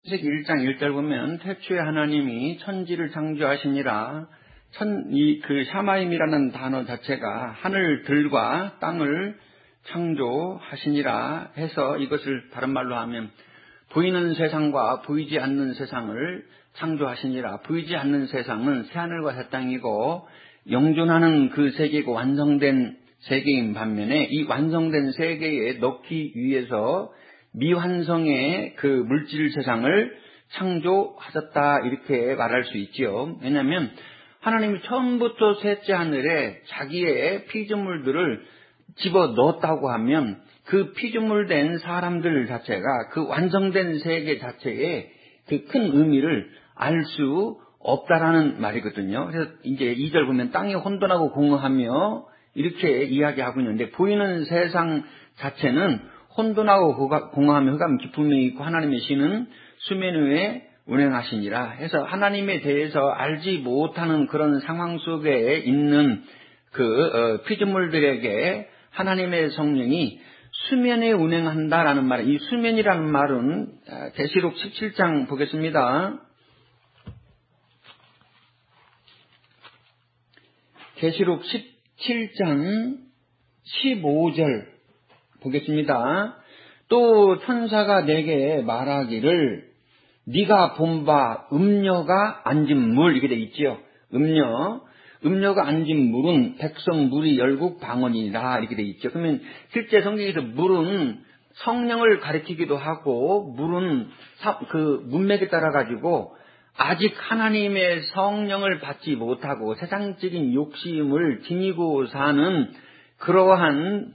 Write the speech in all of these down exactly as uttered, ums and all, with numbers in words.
창세기 일 장 일 절 보면 태초에 하나님이 천지를 창조하시니라. 천, 이, 그 샤마임이라는 단어 자체가 하늘들과 땅을 창조하시니라 해서 이것을 다른 말로 하면 보이는 세상과 보이지 않는 세상을 창조하시니라. 보이지 않는 세상은 새하늘과 새 땅이고 영존하는 그 세계고 완성된 세계인 반면에 이 완성된 세계에 넣기 위해서 미완성의 그 물질 세상을 창조하셨다 이렇게 말할 수 있지요. 왜냐하면 하나님이 처음부터 셋째 하늘에 자기의 피조물들을 집어 넣었다고 하면 그 피조물된 사람들 자체가 그 완성된 세계 자체에 그 큰 의미를 알 수 없다라는 말이거든요. 그래서 이제 이 절 보면 땅이 혼돈하고 공허하며 이렇게 이야기하고 있는데 보이는 세상 자체는 혼돈하고 공허하며 흑암 깊음이 있고 하나님의 신은 수면 위에 운행하시니라 해서 하나님에 대해서 알지 못하는 그런 상황 속에 있는 그 어, 피조물들에게 하나님의 성령이 수면에 운행한다라는 말, 이 수면이라는 말은 계시록 십칠 장 보겠습니다. 계시록 십칠 장 십오 절 보겠습니다. 또 천사가 내게 말하기를 네가 본 바 음녀가 앉은 물 이렇게 돼 있지요. 음녀, 음녀가 앉은 물은 백성 무리 열국 방언이라 이렇게 돼 있죠. 그러면 실제 성경에서 물은 성령을 가리키기도 하고 물은 그 문맥에 따라 가지고 아직 하나님의 성령을 받지 못하고 세상적인 욕심을 지니고 사는 그러한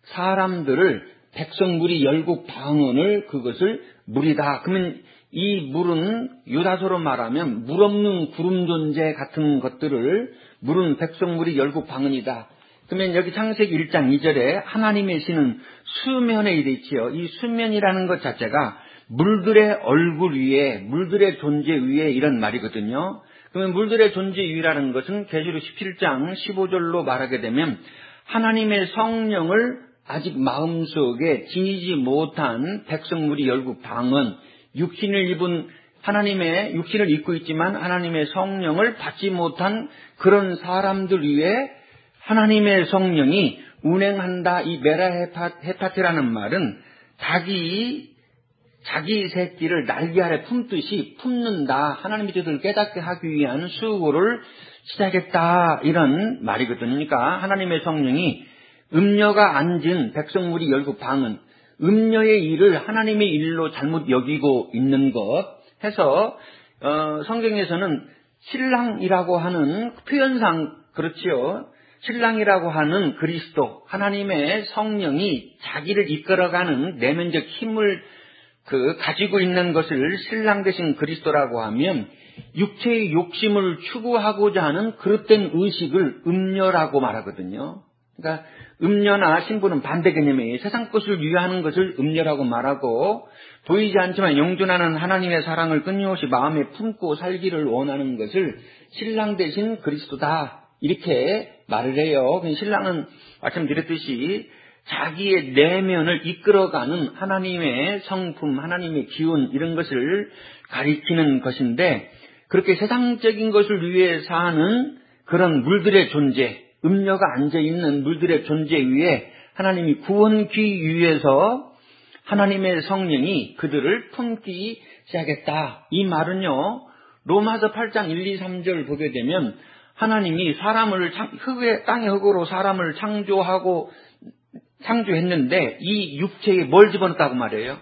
사람들을 백성 무리 열국 방언을 그것을 물이다. 그러면 이 물은 유다서로 말하면 물 없는 구름 존재 같은 것들을 물은 백성 무리 열국 방언이다. 그러면 여기 창세기 일 장 이 절에 하나님의 신은 수면에 이르 있지요. 이 수면이라는 것 자체가 물들의 얼굴 위에 물들의 존재 위에 이런 말이거든요. 그러면 물들의 존재 위라는 것은 계시록 십칠 장 십오 절로 말하게 되면 하나님의 성령을 아직 마음속에 지니지 못한 백성 무리 열국 방언, 육신을 입은 하나님의 육신을 입고 있지만 하나님의 성령을 받지 못한 그런 사람들 위에 하나님의 성령이 운행한다. 이 메라 헤파티라는 말은 자기 자기 새끼를 날개 아래 품듯이 품는다. 하나님의 뜻을 깨닫게 하기 위한 수고를 시작했다. 이런 말이거든요. 그러니까 하나님의 성령이 음녀가 앉은 백성 무리 열국 방언, 음녀의 일을 하나님의 일로 잘못 여기고 있는 것 해서 어, 성경에서는 신랑이라고 하는 표현상 그렇지요. 신랑이라고 하는 그리스도, 하나님의 성령이 자기를 이끌어가는 내면적 힘을 그 가지고 있는 것을 신랑 되신 그리스도라고 하면 육체의 욕심을 추구하고자 하는 그릇된 의식을 음녀라고 말하거든요. 그러니까 음녀나 신부는 반대 개념이에요. 세상 것을 위하는 것을 음녀라고 말하고 보이지 않지만 영존하는 하나님의 사랑을 끊임없이 마음에 품고 살기를 원하는 것을 신랑 되신 그리스도다. 이렇게 말을 해요. 신랑은 말씀드렸듯이 자기의 내면을 이끌어가는 하나님의 성품, 하나님의 기운 이런 것을 가리키는 것인데 그렇게 세상적인 것을 위해 사는 그런 물들의 존재, 음녀가 앉아있는 물들의 존재 위에 하나님이 구원기 위해서 하나님의 성령이 그들을 품기 시작했다. 이 말은요, 로마서 팔 장 일, 이, 삼 절 보게 되면 하나님이 사람을 흙의 땅의 흙으로 사람을 창조하고 창조했는데 이 육체에 뭘 집어넣었다고 말해요?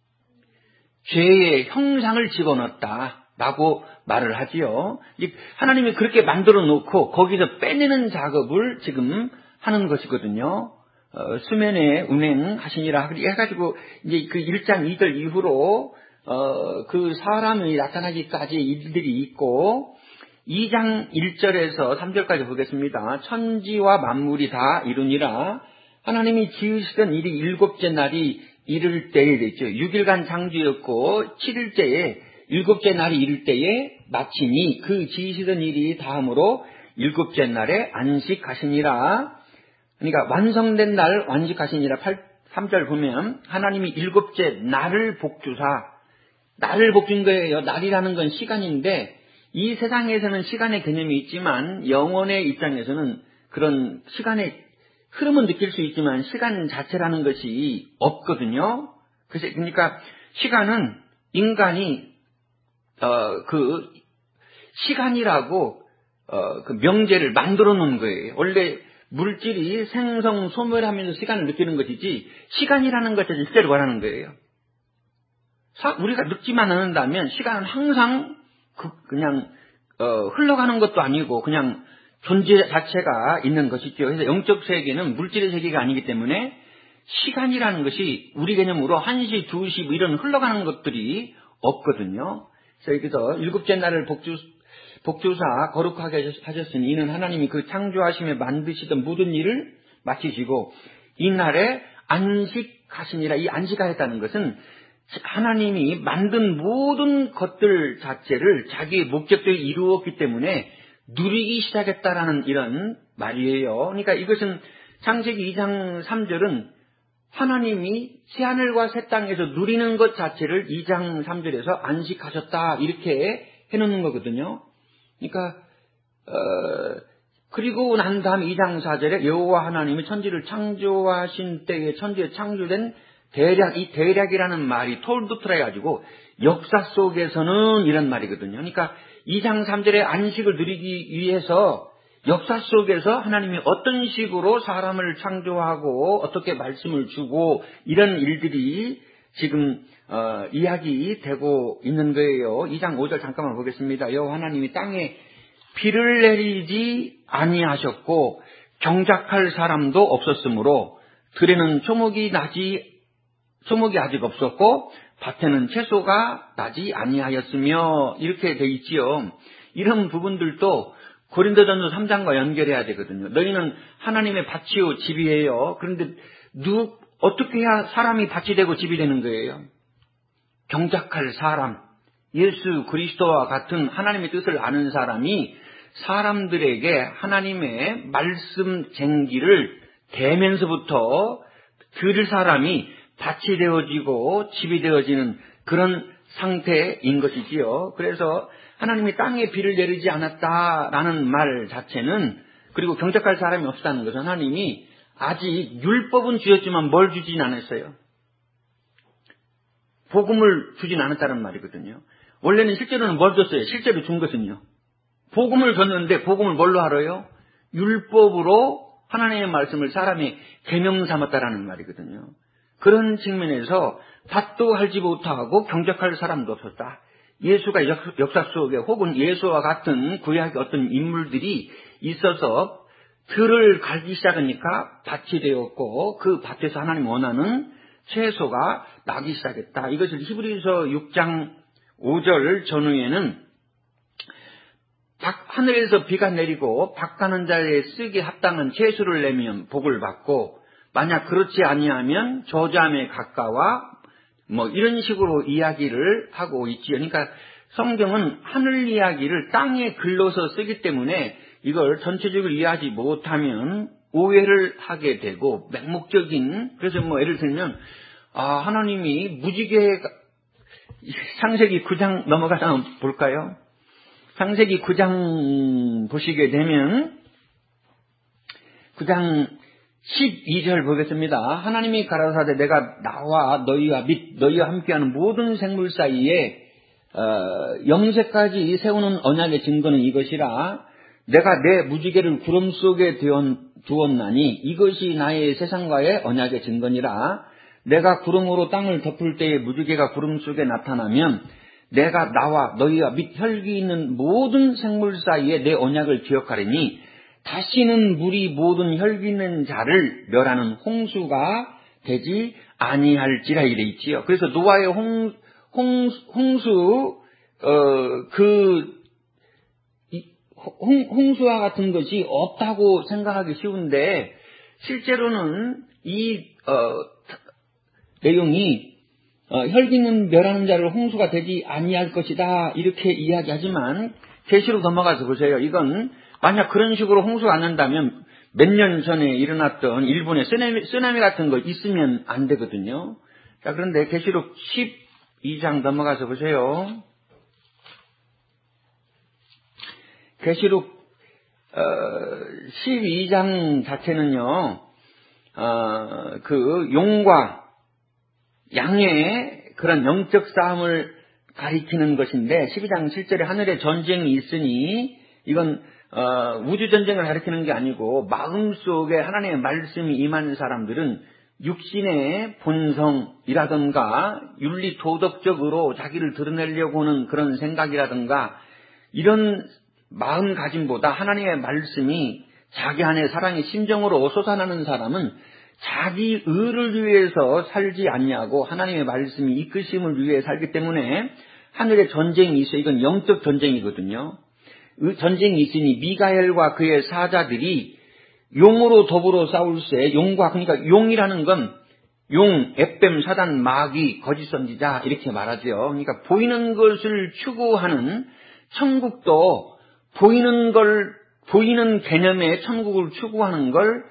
죄의 형상을 집어넣었다라고 말을 하지요. 하나님이 그렇게 만들어 놓고 거기서 빼내는 작업을 지금 하는 것이거든요. 어, 수면에 운행하시니라 해가지고 이제 그 일 장 이 절 이후로 어, 그 사람이 나타나기까지 일들이 있고 이 장 일 절에서 삼 절까지 보겠습니다. 천지와 만물이 다 이루니라. 하나님이 지으시던 일이 일곱째 날이 이를 때에 됐죠. 육 일간 창조였고 칠 일째에 일곱째 날이 이를 때에 마치니 그 지으시던 일이 다음으로 일곱째 날에 안식하시니라. 그러니까 완성된 날 안식하시니라. 삼 절 보면 하나님이 일곱째 날을 복주사 날을 복준 거예요. 날이라는 건 시간인데 이 세상에서는 시간의 개념이 있지만 영혼의 입장에서는 그런 시간의 흐름은 느낄 수 있지만 시간 자체라는 것이 없거든요. 그러니까 시간은 인간이 어, 그 시간이라고 어, 그 명제를 만들어 놓은 거예요. 원래 물질이 생성 소멸하면서 시간을 느끼는 것이지 시간이라는 것을 실제로 말하는 거예요. 사, 우리가 늙지만 않는다면 시간은 항상 그, 그냥 어, 흘러가는 것도 아니고 그냥 존재 자체가 있는 것이죠. 그래서 영적 세계는 물질의 세계가 아니기 때문에 시간이라는 것이 우리 개념으로 한 시, 두 시 뭐 이런 흘러가는 것들이 없거든요. 그래서 여기서 일곱째 날을 복주, 복주사 거룩하게 하셨으니 이는 하나님이 그 창조하심에 만드시던 모든 일을 마치시고 이 날에 안식하시니라. 이 안식하였다는 것은 하나님이 만든 모든 것들 자체를 자기의 목적대로 이루었기 때문에 누리기 시작했다라는 이런 말이에요. 그러니까 이것은 창세기 이 장 삼 절은 하나님이 새하늘과 새 땅에서 누리는 것 자체를 이 장 삼 절에서 안식하셨다 이렇게 해놓는 거거든요. 그러니까 어, 그리고 난 다음 이 장 사 절에 여호와 하나님이 천지를 창조하신 때에 천지에 창조된 대략, 이 대략이라는 말이 톨두트라 해가지고 역사 속에서는 이런 말이거든요. 그러니까 이 장 삼 절의 안식을 누리기 위해서 역사 속에서 하나님이 어떤 식으로 사람을 창조하고 어떻게 말씀을 주고 이런 일들이 지금 어, 이야기되고 있는 거예요. 이 장 오 절 잠깐만 보겠습니다. 여호와 하나님이 땅에 비를 내리지 아니하셨고 경작할 사람도 없었으므로 들에는 초목이 나지 초목이 아직 없었고 밭에는 채소가 나지 아니하였으며 이렇게 돼 있지요. 이런 부분들도 고린도전서 삼 장과 연결해야 되거든요. 너희는 하나님의 밭이요 집이에요. 그런데 누 어떻게 해야 사람이 밭이 되고 집이 되는 거예요? 경작할 사람, 예수 그리스도와 같은 하나님의 뜻을 아는 사람이 사람들에게 하나님의 말씀 쟁기를 대면서부터 들을 사람이 밭이 되어지고 집이 되어지는 그런 상태인 것이지요. 그래서 하나님이 땅에 비를 내리지 않았다라는 말 자체는 그리고 경작할 사람이 없다는 것은 하나님이 아직 율법은 주셨지만 뭘 주진 않았어요. 복음을 주진 않았다는 말이거든요. 원래는 실제로는 뭘 줬어요? 실제로 준 것은요. 복음을 줬는데 복음을 뭘로 알아요? 율법으로 하나님의 말씀을 사람이 계명 삼았다라는 말이거든요. 그런 측면에서 밭도 할지 못하고 경작할 사람도 없었다. 예수가 역사 속에 혹은 예수와 같은 구약의 어떤 인물들이 있어서 들을 갈기 시작하니까 밭이 되었고 그 밭에서 하나님 원하는 채소가 나기 시작했다. 이것을 히브리서 육 장 오 절 전후에는 하늘에서 비가 내리고 밭 가는 자에 쓰기에 합당한 채소를 내면 복을 받고 만약 그렇지 아니하면 저주함에 가까워 뭐 이런 식으로 이야기를 하고 있지요. 그러니까 성경은 하늘 이야기를 땅에 글로서 쓰기 때문에 이걸 전체적으로 이해하지 못하면 오해를 하게 되고 맹목적인 그래서 뭐 예를 들면 아 하나님이 무지개 창세기 구 장 넘어가서 볼까요? 창세기 구 장 보시게 되면 구 장 십이 절 보겠습니다. 하나님이 가라사대 내가 나와 너희와 및 너희와 함께하는 모든 생물 사이에 어, 영세까지 세우는 언약의 증거는 이것이라 내가 내 무지개를 구름 속에 두었나니 이것이 나의 세상과의 언약의 증거니라. 내가 구름으로 땅을 덮을 때에 무지개가 구름 속에 나타나면 내가 나와 너희와 및 혈기 있는 모든 생물 사이에 내 언약을 기억하리니 다시는 물이 모든 혈기 있는 자를 멸하는 홍수가 되지 아니할지라 이래 있지요. 그래서 노아의 홍, 홍, 홍수 어, 그 홍, 홍수와 같은 것이 없다고 생각하기 쉬운데 실제로는 이 어, 내용이 어, 혈기 있는 멸하는 자를 홍수가 되지 아니할 것이다 이렇게 이야기하지만 계시로 넘어가서 보세요. 이건 만약 그런 식으로 홍수가 안 난다면 몇 년 전에 일어났던 일본의 쓰나미, 쓰나미 같은 거 있으면 안 되거든요. 자, 그런데 계시록 십이 장 넘어가서 보세요. 계시록 어, 십이 장 자체는요, 어, 그 용과 양의 그런 영적 싸움을 가리키는 것인데, 십이 장 칠 절에 하늘에 전쟁이 있으니 이건 어, 우주전쟁을 가리키는 게 아니고 마음속에 하나님의 말씀이 임한 사람들은 육신의 본성이라든가 윤리 도덕적으로 자기를 드러내려고 하는 그런 생각이라든가 이런 마음가짐보다 하나님의 말씀이 자기 안에 사랑의 심정으로 솟아나는 사람은 자기 의를 위해서 살지 않냐고 하나님의 말씀이 이끄심을 위해 살기 때문에 하늘에 전쟁이 있어. 이건 영적 전쟁이거든요. 전쟁이 있으니 미가엘과 그의 사자들이 용으로 더불어 싸울세. 용과, 그러니까 용이라는 건 용, 에뱀, 사단, 마귀, 거짓 선지자 이렇게 말하죠. 그러니까 보이는 것을 추구하는 천국도 보이는 걸, 보이는 개념의 천국을 추구하는 걸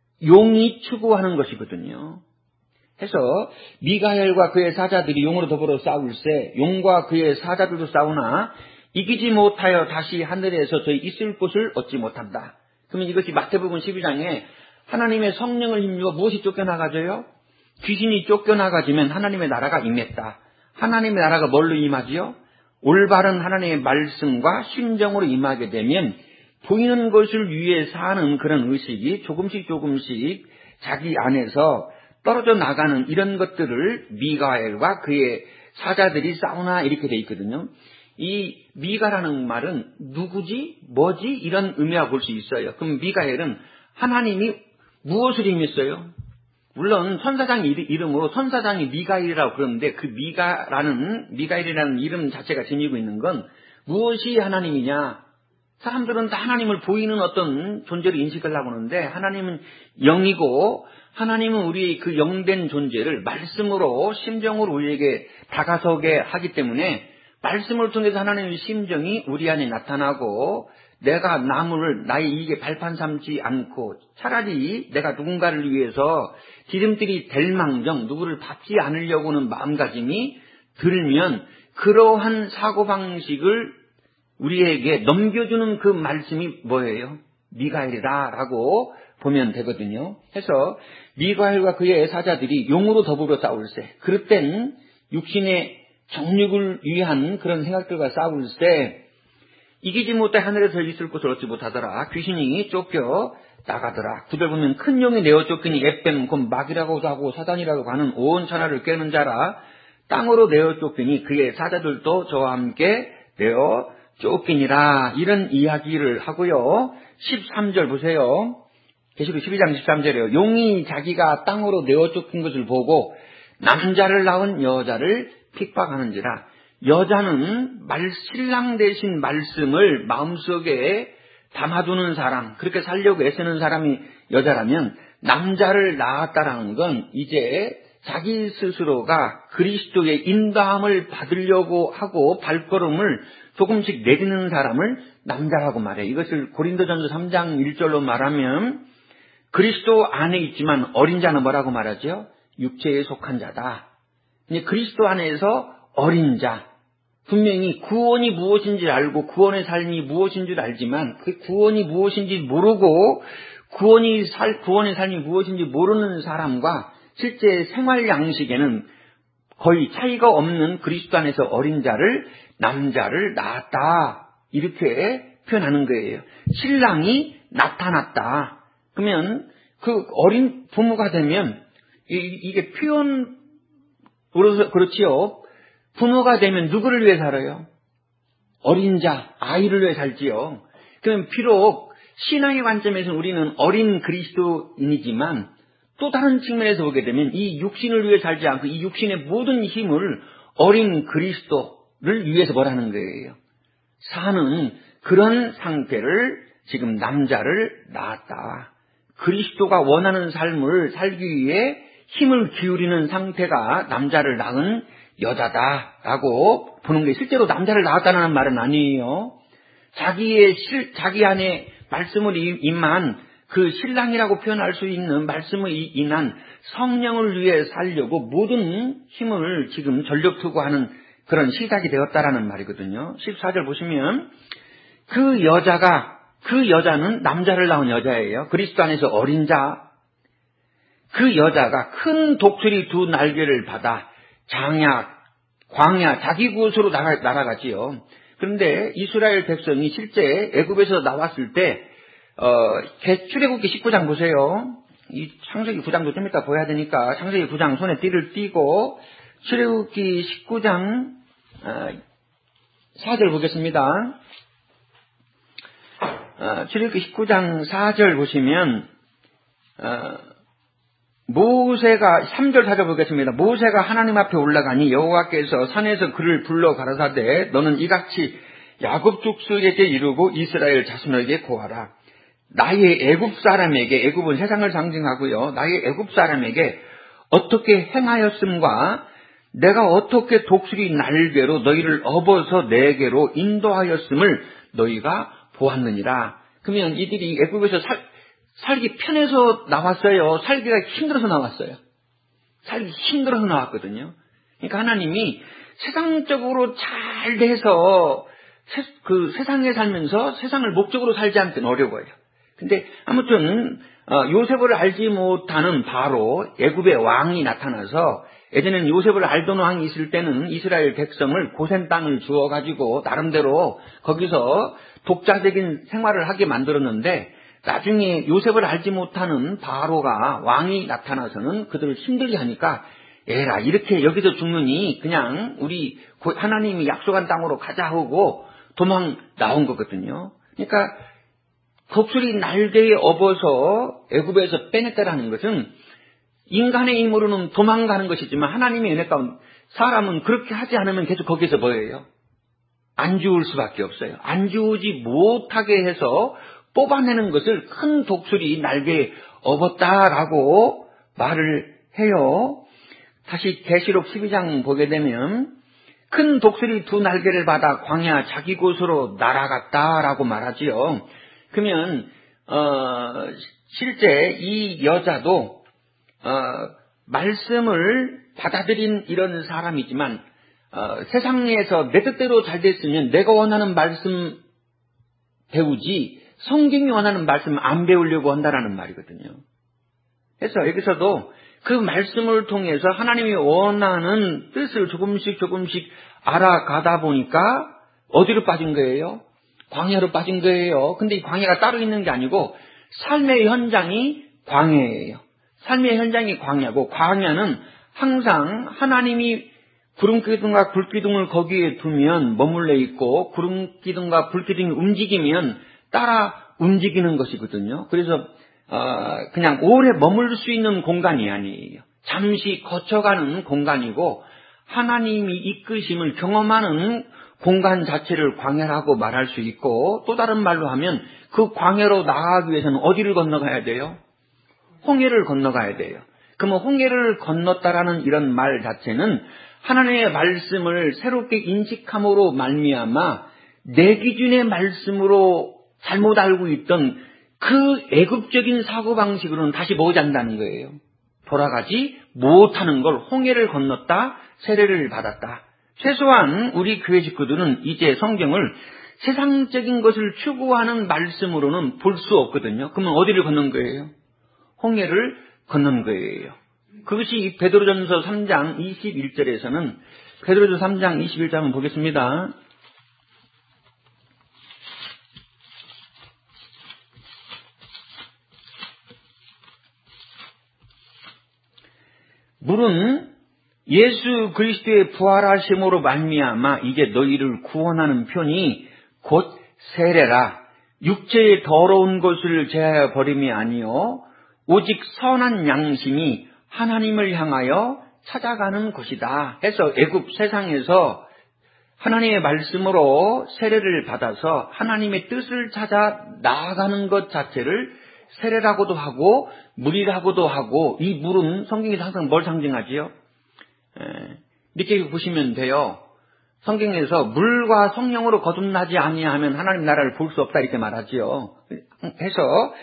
용이 추구하는 것이거든요. 해서 미가엘과 그의 사자들이 용으로 더불어 싸울세. 용과 그의 사자들도 싸우나 이기지 못하여 다시 하늘에서 저희 있을 곳을 얻지 못한다. 그러면 이것이 마태복음 십이 장에 하나님의 성령을 힘입어 무엇이 쫓겨나가져요? 귀신이 쫓겨나가지면 하나님의 나라가 임했다. 하나님의 나라가 뭘로 임하지요? 올바른 하나님의 말씀과 심정으로 임하게 되면 보이는 것을 위해 사는 그런 의식이 조금씩 조금씩 자기 안에서 떨어져 나가는 이런 것들을 미가엘과 그의 사자들이 싸우나 이렇게 돼 있거든요. 이 미가라는 말은 누구지? 뭐지? 이런 의미와 볼 수 있어요. 그럼 미가엘은 하나님이 무엇을 임했어요? 물론 천사장 이름으로 천사장이 미가엘이라고 그러는데 그 미가라는 미가엘이라는 이름 자체가 지니고 있는 건 무엇이 하나님이냐? 사람들은 다 하나님을 보이는 어떤 존재를 인식을 하고 하는데 하나님은 영이고 하나님은 우리의 그 영된 존재를 말씀으로 심정으로 우리에게 다가서게 하기 때문에 말씀을 통해서 하나님의 심정이 우리 안에 나타나고 내가 남을 나의 이익에 발판 삼지 않고 차라리 내가 누군가를 위해서 기름들이 될 망정 누구를 밟지 않으려고 하는 마음가짐이 들면 그러한 사고방식을 우리에게 넘겨주는 그 말씀이 뭐예요? 미가엘이다라고 보면 되거든요. 해서 미가엘과 그의 사자들이 용으로 더불어 싸울세. 그럴 땐 육신의 정욕을 위한 그런 생각들과 싸울 때 이기지 못해 하늘에서 있을 곳을 얻지 못하더라. 귀신이 쫓겨 나가더라. 구절 보면 큰 용이 내어 쫓기니 에뱀 곧 마귀라고도 하고 사단이라고 하는 온 천하를 꿰는 자라. 땅으로 내어 쫓기니 그의 사자들도 저와 함께 내어 쫓기니라. 이런 이야기를 하고요. 십삼 절 보세요. 계시록 십이 장 십삼 절이에요. 용이 자기가 땅으로 내어 쫓긴 것을 보고 남자를 낳은 여자를 핍박하는지라. 여자는 말, 신랑 대신 말씀을 마음속에 담아두는 사람, 그렇게 살려고 애쓰는 사람이 여자라면 남자를 낳았다라는 건 이제 자기 스스로가 그리스도의 인도함을 받으려고 하고 발걸음을 조금씩 내딛는 사람을 남자라고 말해요. 이것을 고린도전서 삼 장 일 절로 말하면 그리스도 안에 있지만 어린 자는 뭐라고 말하죠? 육체에 속한 자다. 그리스도 안에서 어린 자. 분명히 구원이 무엇인지 알고 구원의 삶이 무엇인 줄 알지만 그 구원이 무엇인지 모르고 구원이 살, 구원의 삶이 무엇인지 모르는 사람과 실제 생활 양식에는 거의 차이가 없는 그리스도 안에서 어린 자를 남자를 낳았다. 이렇게 표현하는 거예요. 신랑이 나타났다. 그러면 그 어린 부모가 되면 이게 표현 그렇지요. 부모가 되면 누구를 위해 살아요? 어린 자, 아이를 위해 살지요. 그럼 비록 신앙의 관점에서는 우리는 어린 그리스도인이지만 또 다른 측면에서 보게 되면 이 육신을 위해 살지 않고 이 육신의 모든 힘을 어린 그리스도를 위해서 뭐라는 거예요? 사는 그런 상태를 지금 남자를 낳았다. 그리스도가 원하는 삶을 살기 위해 힘을 기울이는 상태가 남자를 낳은 여자다라고 보는 게 실제로 남자를 낳았다는 말은 아니에요. 자기의 실, 자기 안에 말씀을 임한 그 신랑이라고 표현할 수 있는 말씀의 인한 성령을 위해 살려고 모든 힘을 지금 전력 투구하는 그런 시작이 되었다라는 말이거든요. 십사 절 보시면 그 여자가, 그 여자는 남자를 낳은 여자예요. 그리스도 안에서 어린 자. 그 여자가 큰 독수리 두 날개를 받아 장야, 광야, 자기 곳으로 날아, 날아가지요. 그런데 이스라엘 백성이 실제 애굽에서 나왔을 때 어, 출애굽기 십구 장 보세요. 이 창세기 구 장도 좀 이따 보여야 되니까 창세기 구 장 손에 띠를 띠고 출애굽기 십구 장 어, 사 절 보겠습니다. 어, 출애굽기 십구 장 사 절 보시면 어, 모세가 삼 절 사 절 보겠습니다. 모세가 하나님 앞에 올라가니 여호와께서 산에서 그를 불러 가라사대 너는 이같이 야곱 족속에게 이르고 이스라엘 자손에게 고하라. 나의 애굽 사람에게, 애굽은 세상을 상징하고요, 나의 애굽 사람에게 어떻게 행하였음과 내가 어떻게 독수리 날개로 너희를 업어서 내게로 인도하였음을 너희가 보았느니라. 그러면 이들이 애굽에서 살, 살기 편해서 나왔어요? 살기가 힘들어서 나왔어요? 살기 힘들어서 나왔거든요. 그러니까 하나님이 세상적으로 잘 돼서 세, 그 세상에 살면서 세상을 목적으로 살지 않기는 어려워요. 근데 아무튼 어, 요셉을 알지 못하는 바로 애굽의 왕이 나타나서, 예전에는 요셉을 알던 왕이 있을 때는 이스라엘 백성을 고센 땅을 주어가지고 나름대로 거기서 독자적인 생활을 하게 만들었는데, 나중에 요셉을 알지 못하는 바로가 왕이 나타나서는 그들을 힘들게 하니까 에라 이렇게 여기서 죽느니 그냥 우리 하나님이 약속한 땅으로 가자 하고 도망 나온 거거든요. 그러니까 독수리 날개에 업어서 애굽에서 빼냈다라는 것은 인간의 힘으로는 도망가는 것이지만 하나님의 은혜 가운데 사람은 그렇게 하지 않으면 계속 거기서 뭐예요? 안 죽을 수밖에 없어요. 안 죽지 못하게 해서 뽑아내는 것을 큰 독수리 날개에 업었다라고 말을 해요. 다시 계시록 십이 장 보게 되면 큰 독수리 두 날개를 받아 광야 자기 곳으로 날아갔다라고 말하지요. 그러면 어, 실제 이 여자도 어, 말씀을 받아들인 이런 사람이지만 어, 세상에서 내 뜻대로 잘 됐으면 내가 원하는 말씀 배우지 성경이 원하는 말씀 안 배우려고 한다라는 말이거든요. 그래서 여기서도 그 말씀을 통해서 하나님이 원하는 뜻을 조금씩 조금씩 알아가다 보니까 어디로 빠진 거예요? 광야로 빠진 거예요. 근데 이 광야가 따로 있는 게 아니고 삶의 현장이 광야예요. 삶의 현장이 광야고, 광야는 항상 하나님이 구름기둥과 불기둥을 거기에 두면 머물러 있고 구름기둥과 불기둥이 움직이면 따라 움직이는 것이거든요. 그래서 어, 그냥 오래 머물 수 있는 공간이 아니에요. 잠시 거쳐가는 공간이고 하나님이 이끄심을 경험하는 공간 자체를 광야라고 말할 수 있고, 또 다른 말로 하면 그 광야로 나가기 위해서는 어디를 건너가야 돼요? 홍해를 건너가야 돼요. 그러면 홍해를 건넜다라는 이런 말 자체는 하나님의 말씀을 새롭게 인식함으로 말미암아 내 기준의 말씀으로 잘못 알고 있던 그 애굽적인 사고방식으로는 다시 못 한다는 거예요. 돌아가지 못하는 걸 홍해를 건넜다, 세례를 받았다. 최소한 우리 교회 식구들은 이제 성경을 세상적인 것을 추구하는 말씀으로는 볼 수 없거든요. 그러면 어디를 건넌 거예요? 홍해를 건넌 거예요. 그것이 베드로전서 삼 장 이십일 절에서는, 베드로전서 삼 장 이십일 절 한번 보겠습니다. 물은 예수 그리스도의 부활하심으로 말미암아 이제 너희를 구원하는 편이 곧 세례라. 육체의 더러운 것을 제하여 버림이 아니요 오직 선한 양심이 하나님을 향하여 찾아가는 것이다 해서 애굽 세상에서 하나님의 말씀으로 세례를 받아서 하나님의 뜻을 찾아 나아가는 것 자체를 세례라고도 하고 물이라고도 하고, 이 물은 성경에서 항상 뭘 상징하지요? 에, 밑에 보시면 돼요. 성경에서 물과 성령으로 거듭나지 아니하면 하나님 나라를 볼 수 없다 이렇게 말하지요. 해서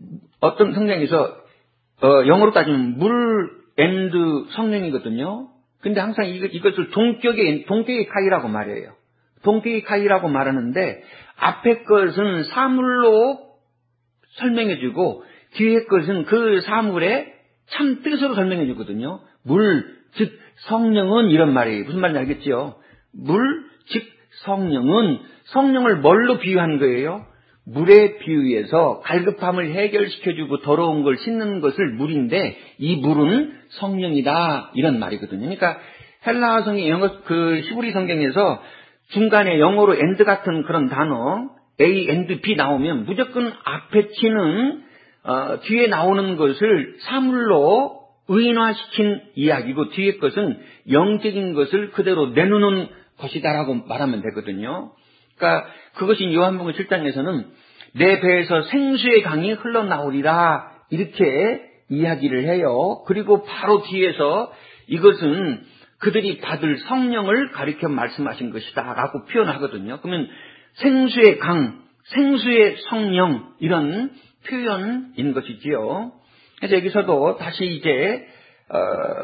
어떤 성경에서 어, 영어로 따지면 물 앤드 성령이거든요. 근데 항상 이것, 이것을 동격의 동격의 카이라고 말해요. 동격의 카이라고 말하는데 앞에 것은 사물로 설명해주고 뒤에 것은 그 사물의 참 뜻으로 설명해주거든요. 물, 즉 성령은 이런 말이에요. 무슨 말인지 알겠죠? 물, 즉 성령은 성령을 뭘로 비유한 거예요? 물에 비유해서 갈급함을 해결시켜주고 더러운 걸 씻는 것을 물인데 이 물은 성령이다 이런 말이거든요. 그러니까 헬라어성의 영어 그 히브리 성경에서 중간에 영어로 and 같은 그런 단어 A and B 나오면 무조건 앞에 치는 어, 뒤에 나오는 것을 사물로 의인화시킨 이야기고 뒤에 것은 영적인 것을 그대로 내놓는 것이다라고 말하면 되거든요. 그러니까 그것이 요한복음 칠 장에서는 내 배에서 생수의 강이 흘러나오리라 이렇게 이야기를 해요. 그리고 바로 뒤에서 이것은 그들이 받을 성령을 가리켜 말씀하신 것이다 라고 표현하거든요. 그러면 생수의 강, 생수의 성령 이런 표현인 것이지요. 그래서 여기서도 다시 이제 어,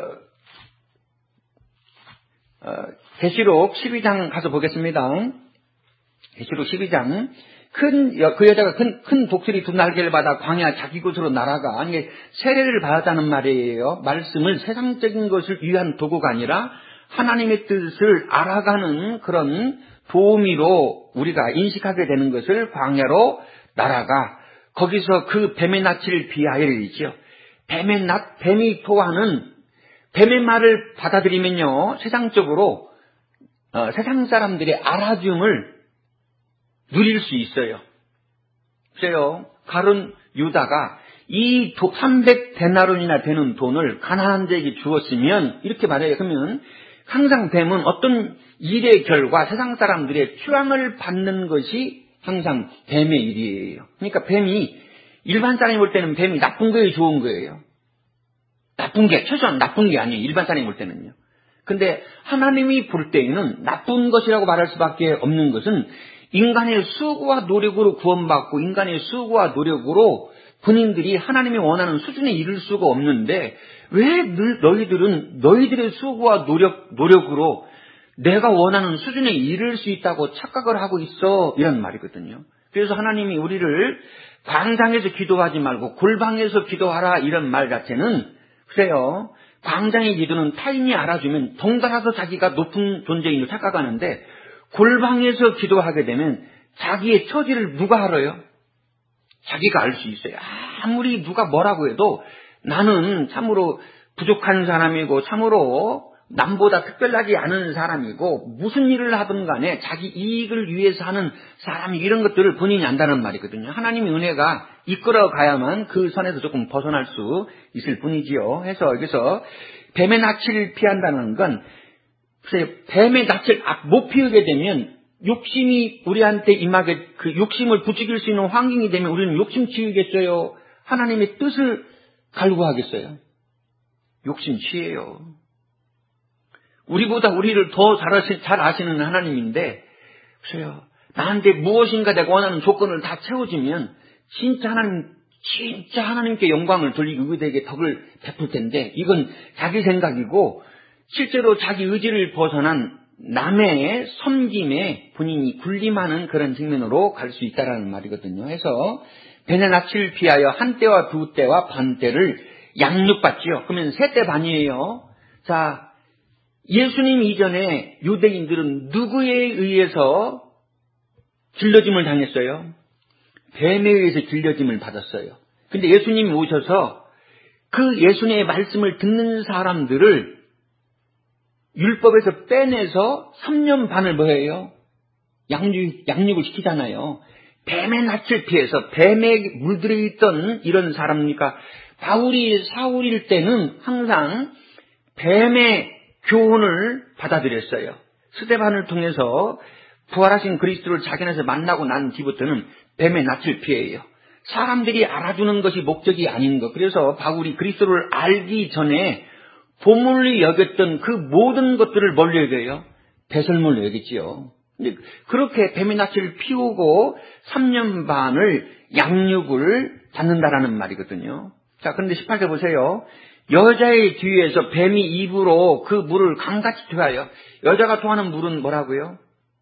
어, 계시록 십이 장 가서 보겠습니다. 계시록 십이 장 큰, 그 여자가 큰, 큰 독수리 두 날개를 받아 광야 자기 곳으로 날아가 이게 세례를 받았다는 말이에요. 말씀을 세상적인 것을 위한 도구가 아니라 하나님의 뜻을 알아가는 그런 도우미로 우리가 인식하게 되는 것을 광야로 날아가 거기서 그 뱀의 낯을 비하여 일이죠. 뱀의 낯, 뱀이 토하는 뱀의 말을 받아들이면요 세상적으로 어, 세상 사람들의 알아줌을 누릴 수 있어요. 그래요. 가룟 유다가 이 삼백 데나론이나 되는 돈을 가나안 자에게 주었으면 이렇게 말해요. 그러면 항상 뱀은 어떤 일의 결과 세상 사람들의 추앙을 받는 것이 항상 뱀의 일이에요. 그러니까 뱀이 일반 사람이 볼 때는 뱀이 나쁜 거예요, 좋은 거예요? 나쁜 게 최소한 나쁜 게 아니에요. 일반 사람이 볼 때는요. 근데 하나님이 볼 때에는 나쁜 것이라고 말할 수밖에 없는 것은 인간의 수고와 노력으로 구원받고 인간의 수고와 노력으로 군인들이 하나님이 원하는 수준에 이를 수가 없는데 왜 늘 너희들은 너희들의 수고와 노력, 노력으로 내가 원하는 수준에 이를 수 있다고 착각을 하고 있어 이런 말이거든요. 그래서 하나님이 우리를 광장에서 기도하지 말고 골방에서 기도하라 이런 말 자체는 그래요. 광장의 기도는 타인이 알아주면 덩달아서 자기가 높은 존재인 줄 착각하는데 골방에서 기도하게 되면 자기의 처지를 누가 알아요? 자기가 알 수 있어요. 아무리 누가 뭐라고 해도 나는 참으로 부족한 사람이고 참으로 남보다 특별하지 않은 사람이고 무슨 일을 하든 간에 자기 이익을 위해서 하는 사람이 이런 것들을 본인이 안다는 말이거든요. 하나님의 은혜가 이끌어 가야만 그 선에서 조금 벗어날 수 있을 뿐이지요. 해서 여기서 뱀의 낯을 피한다는 건 뱀의 낯을 못 피우게 되면 욕심이 우리한테 임하게 그 욕심을 부추길 수 있는 환경이 되면 우리는 욕심 치우겠어요? 하나님의 뜻을 갈구하겠어요? 욕심 취해요. 우리보다 우리를 더 잘, 아시, 잘 아시는 하나님인데 그래요. 나한테 무엇인가 내가 원하는 조건을 다 채워주면 진짜 하나님 진짜 하나님께 영광을 돌리고 그들에게 덕을 베풀 텐데 이건 자기 생각이고 실제로 자기 의지를 벗어난 남의 섬김에 본인이 군림하는 그런 측면으로 갈 수 있다는 말이거든요. 해서 뱀의 낯을 피하여 한 때와 두 때와 반 때를 양육받지요. 그러면 세 때 반이에요. 자, 예수님 이전에 유대인들은 누구에 의해서 길러짐을 당했어요? 뱀에 의해서 길러짐을 받았어요. 근데 예수님이 오셔서 그 예수님의 말씀을 듣는 사람들을 율법에서 빼내서 삼 년 반을 뭐예요? 양육, 양육을 시키잖아요. 뱀의 낯을 피해서 뱀에 물들어 있던 이런 사람이니까 바울이 사울일 때는 항상 뱀의 교훈을 받아들였어요. 스데반을 통해서 부활하신 그리스도를 자기 안에서 만나고 난 뒤부터는 뱀의 낯을 피해요. 사람들이 알아주는 것이 목적이 아닌 것. 그래서 바울이 그리스도를 알기 전에 보물이 여겼던 그 모든 것들을 뭘 여겨요? 배설물로 여겼지요. 그렇게 뱀의 낯을 피우고 삼 년 반을 양육을 받는다라는 말이거든요. 자, 그런데 십팔 절 보세요. 여자의 뒤에서 뱀이 입으로 그 물을 강같이 토하여. 여자가 토하는 물은 뭐라고요?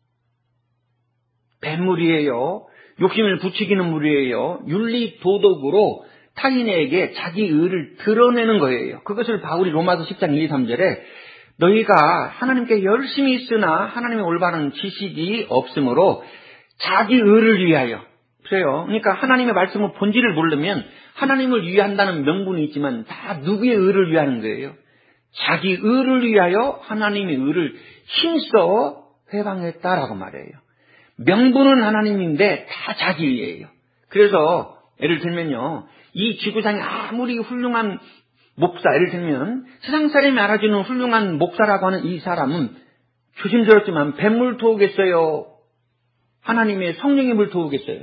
뱀물이에요. 욕심을 부추기는 물이에요. 윤리 도덕으로 타인에게 자기 의를 드러내는 거예요. 그것을 바울이 로마서 십 장 일, 이, 삼 절에 너희가 하나님께 열심히 있으나 하나님의 올바른 지식이 없으므로 자기 의를 위하여. 그래요. 그러니까 하나님의 말씀의 본질을 모르면 하나님을 위한다는 명분이 있지만 다 누구의 의를 위하는 거예요? 자기 의를 위하여 하나님의 의를 힘써 회방했다라고 말해요. 명분은 하나님인데 다 자기 의예요. 그래서 예를 들면요, 이 지구상에 아무리 훌륭한 목사, 예를 들면 세상 사람이 알아주는 훌륭한 목사라고 하는 이 사람은 조심스럽지만 뱀물 토우겠어요? 하나님의 성령의 물 토우겠어요?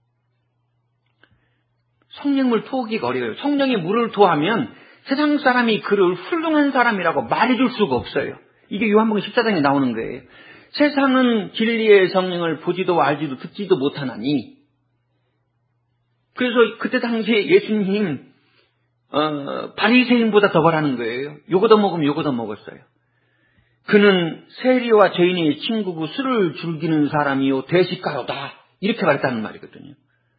성령물 토우기가 어려워요. 성령의 물을 토하면 세상 사람이 그를 훌륭한 사람이라고 말해줄 수가 없어요. 이게 요한복음 십사 장에 나오는 거예요. 세상은 진리의 성령을 보지도 알지도 듣지도 못하나니. 그래서 그때 당시에 예수님 어, 바리새인보다 더 바라는 거예요. 요거도 먹으면 요거도 먹었어요. 그는 세리와 죄인의 친구고 술을 즐기는 사람이요 대식가로다. 이렇게 말했다는 말이거든요.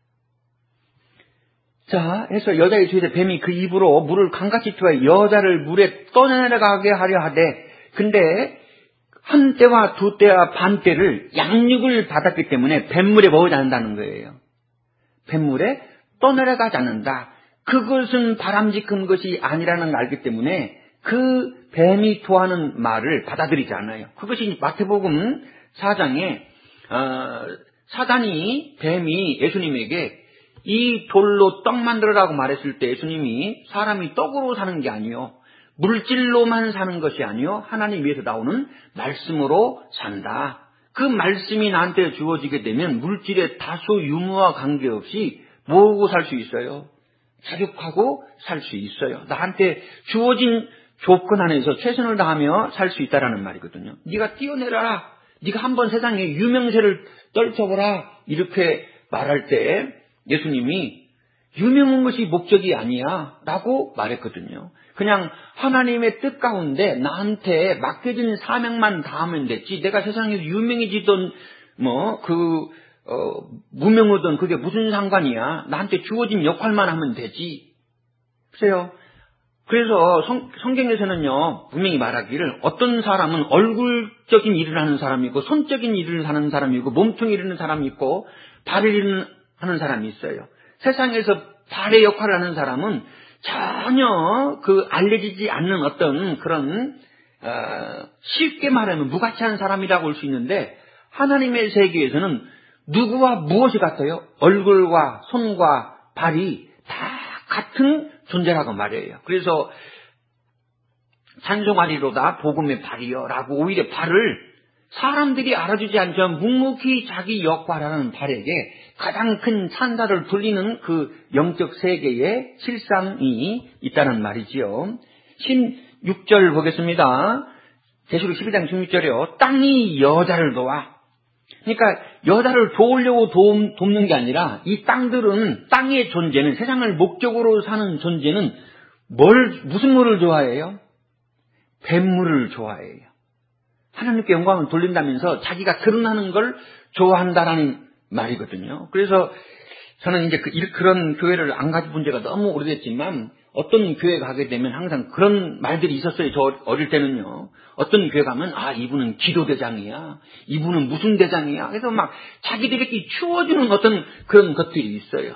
자, 해서 여자의 뒤에서 뱀이 그 입으로 물을 강같이 투하여 여자를 물에 떠내려가게 하려 하되, 근데 한 때와 두 때와 반 때를 양육을 받았기 때문에 뱀물에 먹지 않는다는 거예요. 뱀물에 떠내려가지 않는다. 그것은 바람직한 것이 아니라는 걸 알기 때문에 그 뱀이 토하는 말을 받아들이지 않아요. 그것이 마태복음 사 장에 어, 사단이 뱀이 예수님에게 이 돌로 떡 만들어라고 말했을 때 예수님이 사람이 떡으로 사는 게 아니요 물질로만 사는 것이 아니요 하나님 위에서 나오는 말씀으로 산다. 그 말씀이 나한테 주어지게 되면 물질의 다소 유무와 관계없이 모으고 살 수 있어요. 자족하고 살 수 있어요. 나한테 주어진 조건 안에서 최선을 다하며 살 수 있다라는 말이거든요. 네가 뛰어내려라. 네가 한번 세상에 유명세를 떨쳐보라. 이렇게 말할 때 예수님이 유명한 것이 목적이 아니야 라고 말했거든요. 그냥 하나님의 뜻 가운데 나한테 맡겨진 사명만 다하면 됐지 내가 세상에 유명해지던 뭐 그 어, 무명하던 그게 무슨 상관이야. 나한테 주어진 역할만 하면 되지. 보세요. 그래서 성, 성경에서는요 분명히 말하기를 어떤 사람은 얼굴적인 일을 하는 사람이 있고 손적인 일을 하는 사람이 있고 몸통 일을 하는 사람이 있고 발을 일을 하는 사람이 있어요. 세상에서 발의 역할을 하는 사람은 전혀 그 알려지지 않는 어떤 그런 어, 쉽게 말하면 무가치한 사람이라고 볼 수 있는데 하나님의 세계에서는 누구와 무엇이 같아요? 얼굴과 손과 발이 다 같은 존재라고 말해요. 그래서 찬송하리로다 복음의 발이여 라고 오히려 발을 사람들이 알아주지 않지만 묵묵히 자기 역할하는 발에게 가장 큰 찬사를 돌리는 그 영적 세계의 실상이 있다는 말이지요. 십육 절 보겠습니다. 계시록 십이 장 십육 절이요. 땅이 여자를 도와. 그러니까 여자를 도우려고 도움, 돕는 게 아니라 이 땅들은 땅의 존재는 세상을 목적으로 사는 존재는 뭘 무슨 물을 좋아해요? 뱀물을 좋아해요. 하나님께 영광을 돌린다면서 자기가 드러나는 걸 좋아한다라는 말이거든요. 그래서 저는 이제 그, 그런 교회를 안 가본 지가 너무 오래됐지만 어떤 교회 가게 되면 항상 그런 말들이 있었어요. 저 어릴 때는요. 어떤 교회 가면 아 이분은 기도대장이야. 이분은 무슨 대장이야. 그래서 막 자기들끼리 추워주는 어떤 그런 것들이 있어요.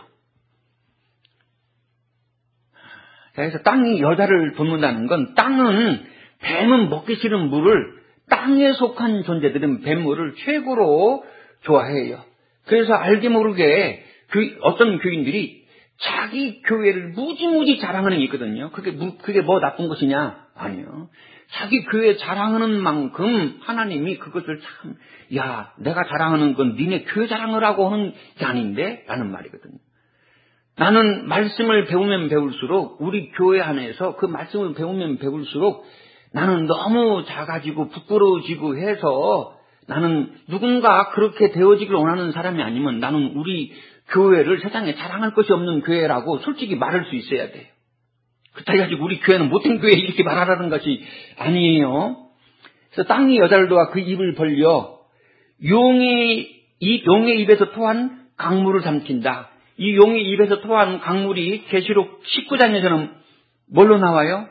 그래서 땅이 여자를 돕는다는 건 땅은 뱀은 먹기 싫은 물을 땅에 속한 존재들은 뱀물을 최고로 좋아해요. 그래서 알게 모르게 그 어떤 교인들이 자기 교회를 무지무지 자랑하는 게 있거든요. 그게, 그게 뭐 나쁜 것이냐? 아니요. 자기 교회 자랑하는 만큼 하나님이 그것을 참, 야, 내가 자랑하는 건 니네 교회 자랑을 하고 하는 게 아닌데? 라는 말이거든요. 나는 말씀을 배우면 배울수록 우리 교회 안에서 그 말씀을 배우면 배울수록 나는 너무 작아지고 부끄러워지고 해서 나는 누군가 그렇게 되어지길 원하는 사람이 아니면 나는 우리 교회를 세상에 자랑할 것이 없는 교회라고 솔직히 말할 수 있어야 돼요. 그렇다 해가지고 우리 교회는 못된 교회 이렇게 말하라는 것이 아니에요. 그래서 땅의 여자들과 그 입을 벌려 용의 입, 용의 입에서 토한 강물을 삼킨다. 이 용의 입에서 토한 강물이 계시록 십구 장에서는 뭘로 나와요?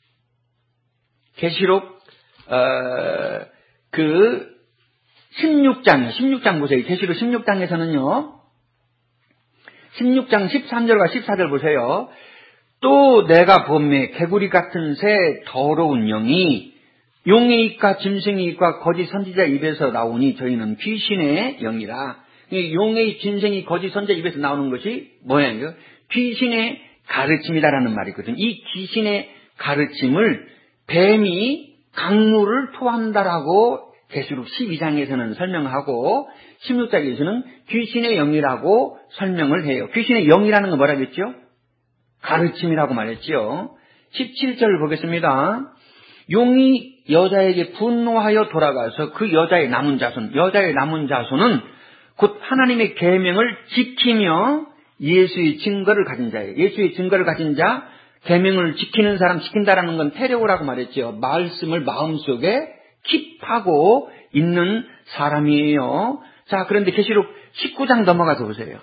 계시록 어, 그 십육 장, 십육 장 보세요. 계시록 십육 장에서는요. 십육 장 십삼 절과 십사 절 보세요. 또 내가 범매 개구리 같은 새 더러운 영이 용의 입과 짐승의 입과 거짓 선지자 입에서 나오니 저희는 귀신의 영이라. 용의 짐승이 거짓 선지자 입에서 나오는 것이 뭐예요? 귀신의 가르침이다라는 말이거든요. 이 귀신의 가르침을 뱀이 강물을 토한다라고 계시록 십이 장에서는 설명하고 십육 장에서는 귀신의 영이라고 설명을 해요. 귀신의 영이라는 건 뭐라고 했죠? 가르침이라고 말했죠. 십칠 절 보겠습니다. 용이 여자에게 분노하여 돌아가서 그 여자의 남은 자손, 여자의 남은 자손은 곧 하나님의 계명을 지키며 예수의 증거를 가진 자예요. 예수의 증거를 가진 자, 계명을 지키는 사람, 지킨다라는 건 테레오라고 말했죠. 말씀을 마음속에 킵하고 있는 사람이에요. 자, 그런데 계시록 십구 장 넘어가서 보세요.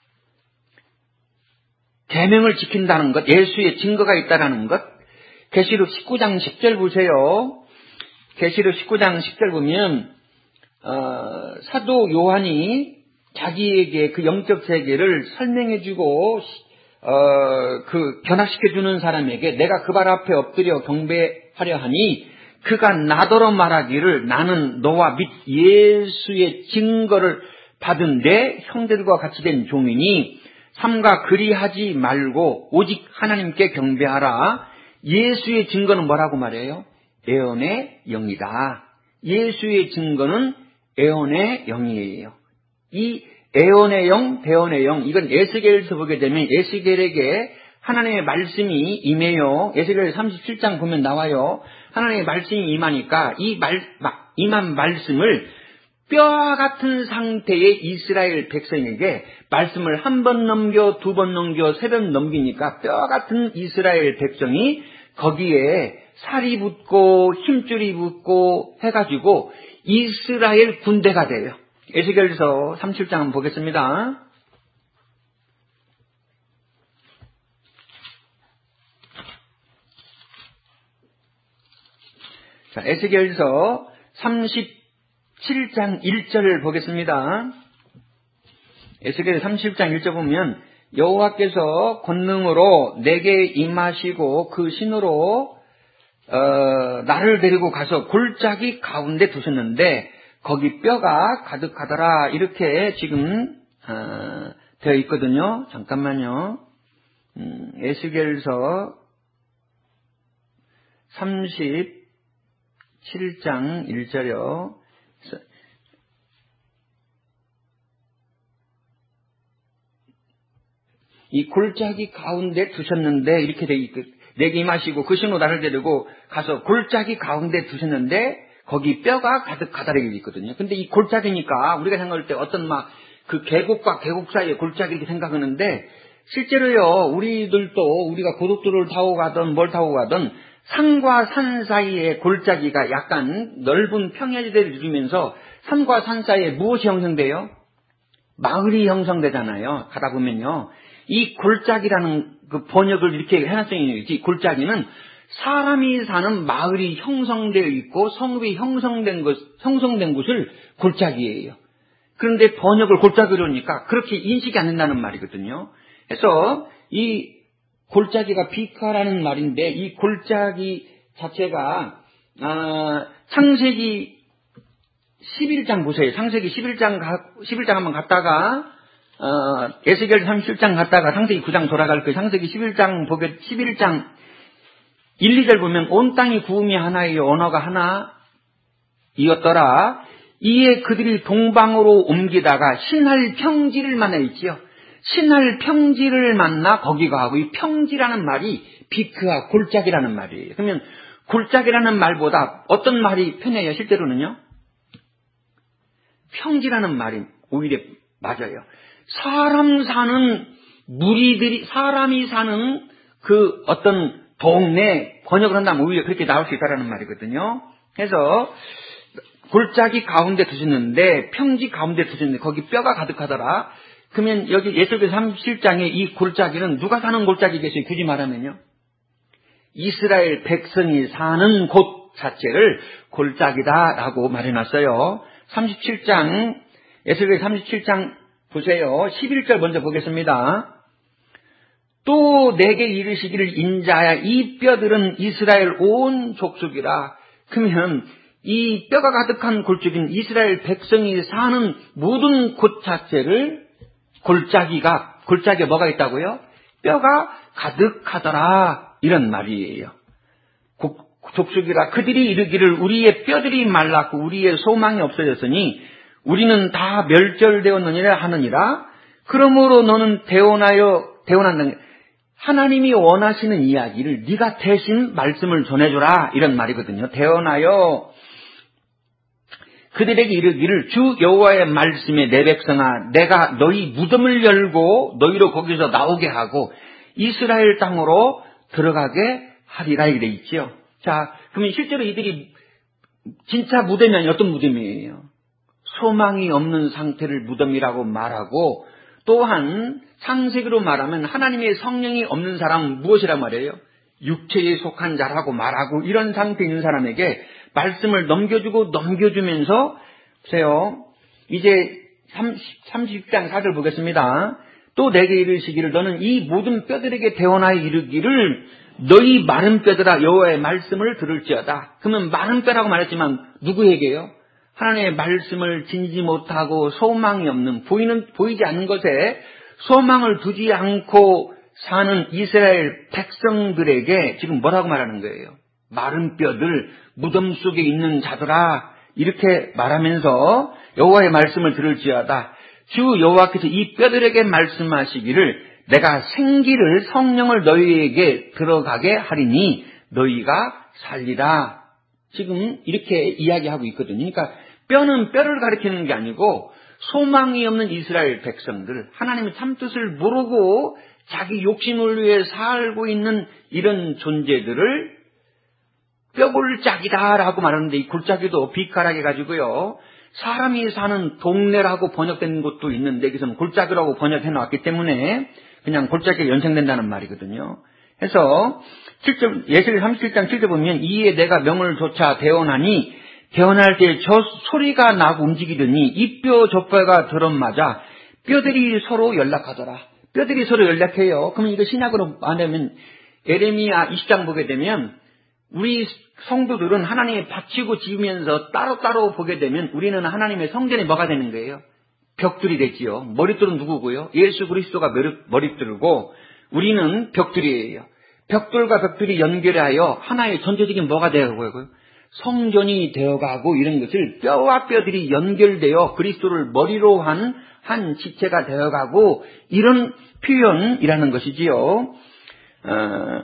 계명을 지킨다는 것, 예수의 증거가 있다라는 것. 계시록 십구 장 십 절 보세요. 계시록 십구 장 십 절 보면 어, 사도 요한이 자기에게 그 영적 세계를 설명해주고 어, 그 견학시켜주는 사람에게 내가 그 발 앞에 엎드려 경배하려 하니 그가 나더러 말하기를 나는 너와 및 예수의 증거를 받은 내 형제들과 같이 된 종이니 삼가 그리하지 말고 오직 하나님께 경배하라. 예수의 증거는 뭐라고 말해요? 애언의 영이다. 예수의 증거는 애언의 영이에요. 이 애언의 영, 대언의 영, 이건 에스겔에서 보게 되면 에스겔에게 하나님의 말씀이 임해요. 에스겔 삼십칠 장 보면 나와요. 하나님의 말씀이 임하니까 이 말, 임한 말씀을 뼈와 같은 상태의 이스라엘 백성에게 말씀을 한 번 넘겨, 두 번 넘겨, 세 번 넘기니까 뼈와 같은 이스라엘 백성이 거기에 살이 붙고 힘줄이 붙고 해가지고 이스라엘 군대가 돼요. 에스겔서 삼십칠 장 한번 보겠습니다. 자, 에스겔서 삼십칠 장 일 절을 보겠습니다. 에스겔 삼십칠 장 일 절 보면 여호와께서 권능으로 내게 임하시고 그 신으로 어, 나를 데리고 가서 골짜기 가운데 두셨는데 거기 뼈가 가득하더라. 이렇게 지금 어, 되어 있거든요. 잠깐만요. 음, 에스겔서 삼십칠 장 일 절이요. 이 골짜기 가운데 두셨는데 이렇게 되어 있거든요. 내게 임하시고 그 신으로 나를 데리고 가서 골짜기 가운데 두셨는데 거기 뼈가 가득하다라고 있거든요. 근데 이 골짜기니까 우리가 생각할 때 어떤 막 그 계곡과 계곡 사이에 골짜기 이렇게 생각하는데 실제로요, 우리들도 우리가 고속도로를 타고 가든 뭘 타고 가든 산과 산 사이에 골짜기가 약간 넓은 평야지대를 이루면서 산과 산 사이에 무엇이 형성돼요? 마을이 형성되잖아요. 가다 보면요. 이 골짜기라는 그 번역을 이렇게 해놨어요. 이 골짜기는 사람이 사는 마을이 형성되어 있고 성읍이 형성된 것, 형성된 곳을 골짜기예요. 그런데 번역을 골짜기로 하니까 그렇게 인식이 안 된다는 말이거든요. 그래서 이 골짜기가 비카라는 말인데 이 골짜기 자체가 아, 창세기 십일 장 보세요. 창세기 십일 장, 십일 장 한번 갔다가 어, 에스겔 삼십칠 장 갔다가 창세기 구 장 돌아갈 거예요. 창세기 십일 장 보게 십일 장 일, 이 절 보면 온 땅이 구음이 하나이요 언어가 하나이었더라. 이에 그들이 동방으로 옮기다가 신할 평지를 만나 있지요. 신할 평지를 만나 거기 가고 이 평지라는 말이 비크와 골짜기라는 말이에요. 그러면 골짜기라는 말보다 어떤 말이 편해요? 실제로는요. 평지라는 말이 오히려 맞아요. 사람 사는 무리들이, 사람이 사는 그 어떤 동네, 번역을 한다면 오히려 그렇게 나올 수 있다라는 말이거든요. 그래서 골짜기 가운데 두셨는데, 평지 가운데 두셨는데 거기 뼈가 가득하더라. 그러면 여기 에스겔 삼십칠 장에 이 골짜기는 누가 사는 골짜기겠어요? 굳이 말하면요, 이스라엘 백성이 사는 곳 자체를 골짜기다라고 말해놨어요. 삼십칠 장, 에스겔 삼십칠 장 보세요. 십일 절 먼저 보겠습니다. 또 내게 이르시기를, 인자야, 이 뼈들은 이스라엘 온 족속이라. 그러면 이 뼈가 가득한 골짜기는 이스라엘 백성이 사는 모든 곳 자체를 골짜기가, 골짜기에 뭐가 있다고요? 뼈가 가득하더라, 이런 말이에요. 족속이라. 그들이 이르기를, 우리의 뼈들이 말랐고 우리의 소망이 없어졌으니 우리는 다 멸절되었느니라 하느니라. 그러므로 너는 대언하여, 대언한다, 하나님이 원하시는 이야기를 네가 대신 말씀을 전해줘라, 이런 말이거든요. 대언하여 그들에게 이르기를, 주 여호와의 말씀에 내 백성아, 내가 너희 무덤을 열고 너희로 거기서 나오게 하고 이스라엘 땅으로 들어가게 하리라, 이래 있죠. 자, 그러면 실제로 이들이 진짜 무덤이 어떤 무덤이에요? 소망이 없는 상태를 무덤이라고 말하고, 또한 상식으로 말하면 하나님의 성령이 없는 사람은 무엇이란 말이에요? 육체에 속한 자라고 말하고, 이런 상태에 있는 사람에게 말씀을 넘겨주고 넘겨주면서, 보세요, 이제 삼십 장 사 절 보겠습니다. 또 내게 이르시기를, 너는 이 모든 뼈들에게 대언하여 이르기를, 너희 마른 뼈들아, 여호와의 말씀을 들을지어다. 그러면 마른 뼈라고 말했지만 누구에게요? 하나님의 말씀을 지니지 못하고 소망이 없는, 보이는, 보이지 않는 것에 소망을 두지 않고 사는 이스라엘 백성들에게 지금 뭐라고 말하는 거예요? 마른 뼈들, 무덤 속에 있는 자들아, 이렇게 말하면서 여호와의 말씀을 들을지어다. 주 여호와께서 이 뼈들에게 말씀하시기를, 내가 생기를, 성령을 너희에게 들어가게 하리니 너희가 살리라. 지금 이렇게 이야기하고 있거든요. 그러니까 뼈는 뼈를 가리키는 게 아니고, 소망이 없는 이스라엘 백성들, 하나님의 참뜻을 모르고 자기 욕심을 위해 살고 있는 이런 존재들을 뼈골짜기다라고 말하는데, 이 골짜기도 비카라게 가지고요, 사람이 사는 동네라고 번역된 곳도 있는데 여기서는 골짜기라고 번역해 놓았기 때문에 그냥 골짜기가 연상된다는 말이거든요. 그래서 칠 절, 에스겔 삼십칠 장 칠 절 보면, 이에 내가 명을 조차 대언하니, 대언할 때 저 소리가 나고 움직이더니 이 뼈 저 뼈가 들어맞아 뼈들이 서로 연락하더라. 뼈들이 서로 연락해요. 그러면 이거 신약으로 말하면 에레미야 이십 장 보게 되면, 우리 성도들은 하나님의 바치고 지으면서 따로따로 보게 되면 우리는 하나님의 성전이 뭐가 되는 거예요? 벽돌이 되지요. 머릿돌은 누구고요? 예수 그리스도가 머릿돌이고 우리는 벽돌이에요. 벽돌과 벽돌이 연결하여 하나의 전체적인 뭐가 되어가고요? 성전이 되어가고, 이런 것을 뼈와 뼈들이 연결되어 그리스도를 머리로 한 한 지체가 되어가고, 이런 표현이라는 것이지요. 어,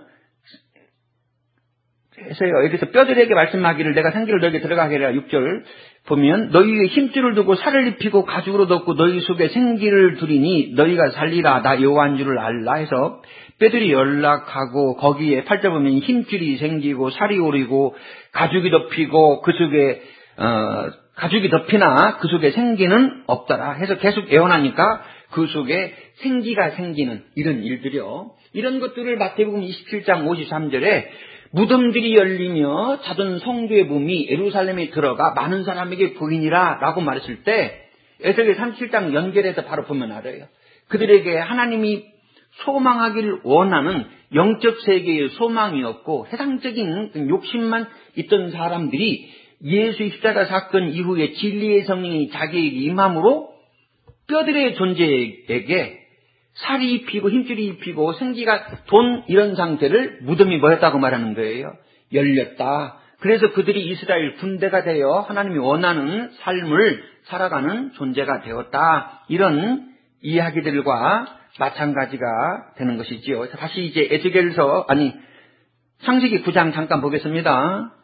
그래서요, 여기서 뼈들에게 말씀하기를, 내가 생기를 너에게 들어가게 하리라. 육 절 보면, 너희의 힘줄을 두고 살을 입히고 가죽으로 덮고 너희 속에 생기를 두리니 너희가 살리라. 나 여호와인 줄을 알라 해서 뼈들이 연락하고, 거기에 팔 절 보면 힘줄이 생기고 살이 오르고 가죽이 덮이고 그 속에 어, 가죽이 덮이나 그 속에 생기는 없더라 해서 계속 애원하니까 그 속에 생기가 생기는 이런 일들이요. 이런 것들을 마태복음 이십칠 장 오십삼 절에 무덤들이 열리며 자던 성도의 몸이 예루살렘에 들어가 많은 사람에게 보이니라 라고 말했을 때, 에스겔 삼십칠 장 연결해서 바로 보면 알아요. 그들에게 하나님이 소망하기를 원하는 영적 세계의 소망이었고, 세상적인 욕심만 있던 사람들이 예수의 십자가 사건 이후에 진리의 성령이 자기에게 임함으로 뼈들의 존재에게 살이 입히고 힘줄이 입히고 생기가 돈, 이런 상태를 무덤이 뭐였다고 말하는 거예요? 열렸다. 그래서 그들이 이스라엘 군대가 되어 하나님이 원하는 삶을 살아가는 존재가 되었다. 이런 이야기들과 마찬가지가 되는 것이지요. 다시 이제 에스겔서, 아니 창세기 구 장 잠깐 보겠습니다.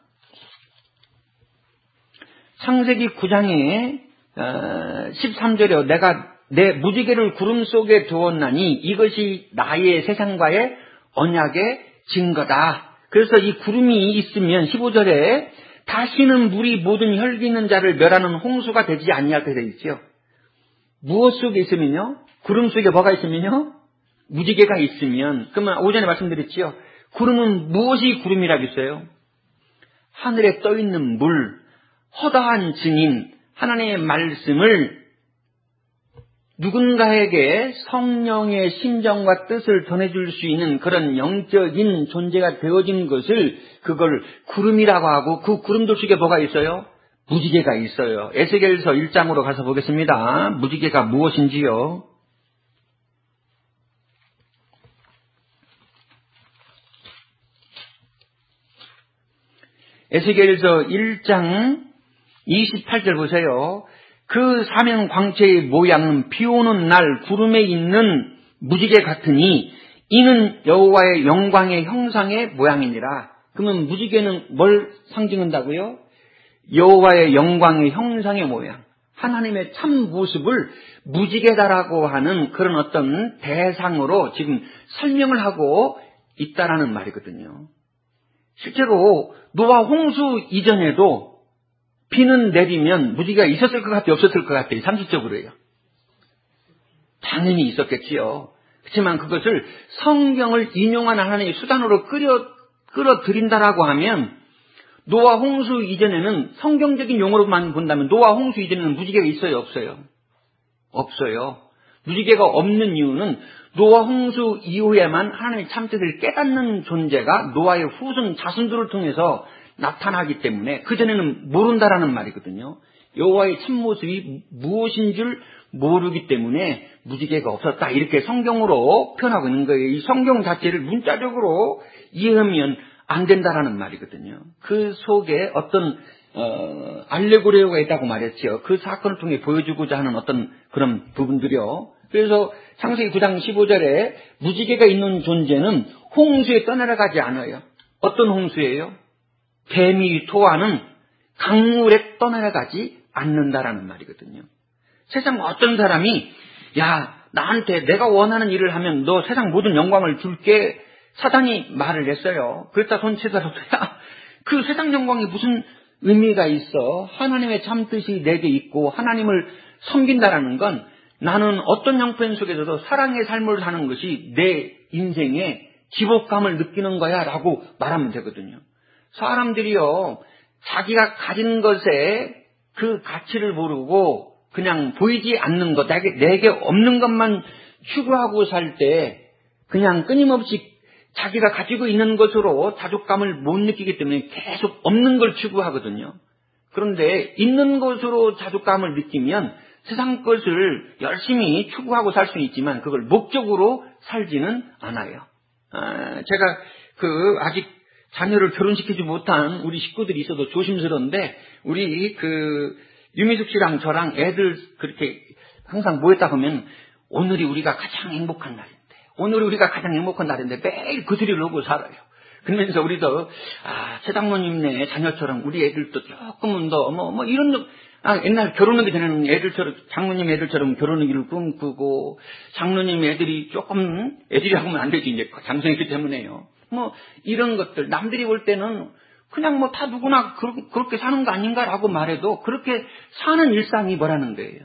창세기 구 장에 십삼 절에 내가 내 무지개를 구름 속에 두었나니 이것이 나의 세상과의 언약의 증거다. 그래서 이 구름이 있으면 십오 절에 다시는 물이 모든 혈기 있는 자를 멸하는 홍수가 되지 아니하게 되어 있죠. 무엇 속에 있으면요? 구름 속에 뭐가 있으면요? 무지개가 있으면. 그러면 오전에 말씀드렸지요. 구름은 무엇이 구름이라고 했어요? 하늘에 떠있는 물, 허다한 증인, 하나님의 말씀을 누군가에게 성령의 심정과 뜻을 전해줄 수 있는 그런 영적인 존재가 되어진 것을 그걸 구름이라고 하고, 그 구름들 속에 뭐가 있어요? 무지개가 있어요. 에스겔서 일 장으로 가서 보겠습니다. 무지개가 무엇인지요? 에스겔서 일 장 이십팔 절 보세요. 그 사면 광채의 모양은 비오는 날 구름에 있는 무지개 같으니 이는 여호와의 영광의 형상의 모양이니라. 그러면 무지개는 뭘 상징한다고요? 여호와의 영광의 형상의 모양, 하나님의 참 모습을 무지개다라고 하는 그런 어떤 대상으로 지금 설명을 하고 있다라는 말이거든요. 실제로 노아 홍수 이전에도 비는 내리면 무지개가 있었을 것 같아요? 없었을 것 같아요? 상식적으로요. 당연히 있었겠지요. 그렇지만 그것을 성경을 인용한 하나님의 수단으로 끌어, 끌어들인다라고 하면 노아 홍수 이전에는 성경적인 용어로만 본다면 노아 홍수 이전에는 무지개가 있어요? 없어요? 없어요. 무지개가 없는 이유는 노아 홍수 이후에만 하나님의 참뜻을 깨닫는 존재가 노아의 후손 자손들을 통해서 나타나기 때문에 그전에는 모른다라는 말이거든요. 여호와의 참모습이 무엇인 줄 모르기 때문에 무지개가 없었다, 이렇게 성경으로 표현하고 있는 거예요. 이 성경 자체를 문자적으로 이해하면 안 된다라는 말이거든요. 그 속에 어떤 어, 알레고리오가 있다고 말했죠. 그 사건을 통해 보여주고자 하는 어떤 그런 부분들이요. 그래서 창세기 구 장 십오 절에 무지개가 있는 존재는 홍수에 떠내려가지 않아요. 어떤 홍수예요? 뱀이 토하는 강물에 떠내려가지 않는다라는 말이거든요. 세상 어떤 사람이 야, 나한테 내가 원하는 일을 하면 너 세상 모든 영광을 줄게, 사단이 말을 했어요. 그랬다 손치더라도 야, 그 세상 영광이 무슨 의미가 있어? 하나님의 참뜻이 내게 있고 하나님을 섬긴다라는 건 나는 어떤 형편 속에서도 사랑의 삶을 사는 것이 내 인생의 기복감을 느끼는 거야 라고 말하면 되거든요. 사람들이요, 자기가 가진 것에 그 가치를 모르고 그냥 보이지 않는 것, 내게, 내게 없는 것만 추구하고 살 때 그냥 끊임없이 자기가 가지고 있는 것으로 자족감을 못 느끼기 때문에 계속 없는 걸 추구하거든요. 그런데 있는 것으로 자족감을 느끼면 세상 것을 열심히 추구하고 살 수는 있지만 그걸 목적으로 살지는 않아요. 아, 제가 그 아직 자녀를 결혼시키지 못한 우리 식구들이 있어도 조심스러운데, 우리 그 유미숙 씨랑 저랑 애들 그렇게 항상 모였다 보면 오늘이 우리가 가장 행복한 날인데, 오늘이 우리가 가장 행복한 날인데 매일 그 소리를 하고 살아요. 그러면서 우리도 아, 최 장로님네 자녀처럼 우리 애들도 조금은 더 뭐 뭐 이런, 아, 옛날 결혼하기 전에는 애들처럼, 장로님 애들처럼 결혼하기를 꿈꾸고, 장로님 애들이 조금, 애들이라고 하면 안 되지, 이제 장성이기 때문에요. 뭐 이런 것들 남들이 볼 때는 그냥 뭐 다 누구나 그, 그렇게 사는 거 아닌가라고 말해도 그렇게 사는 일상이 뭐라는 거예요.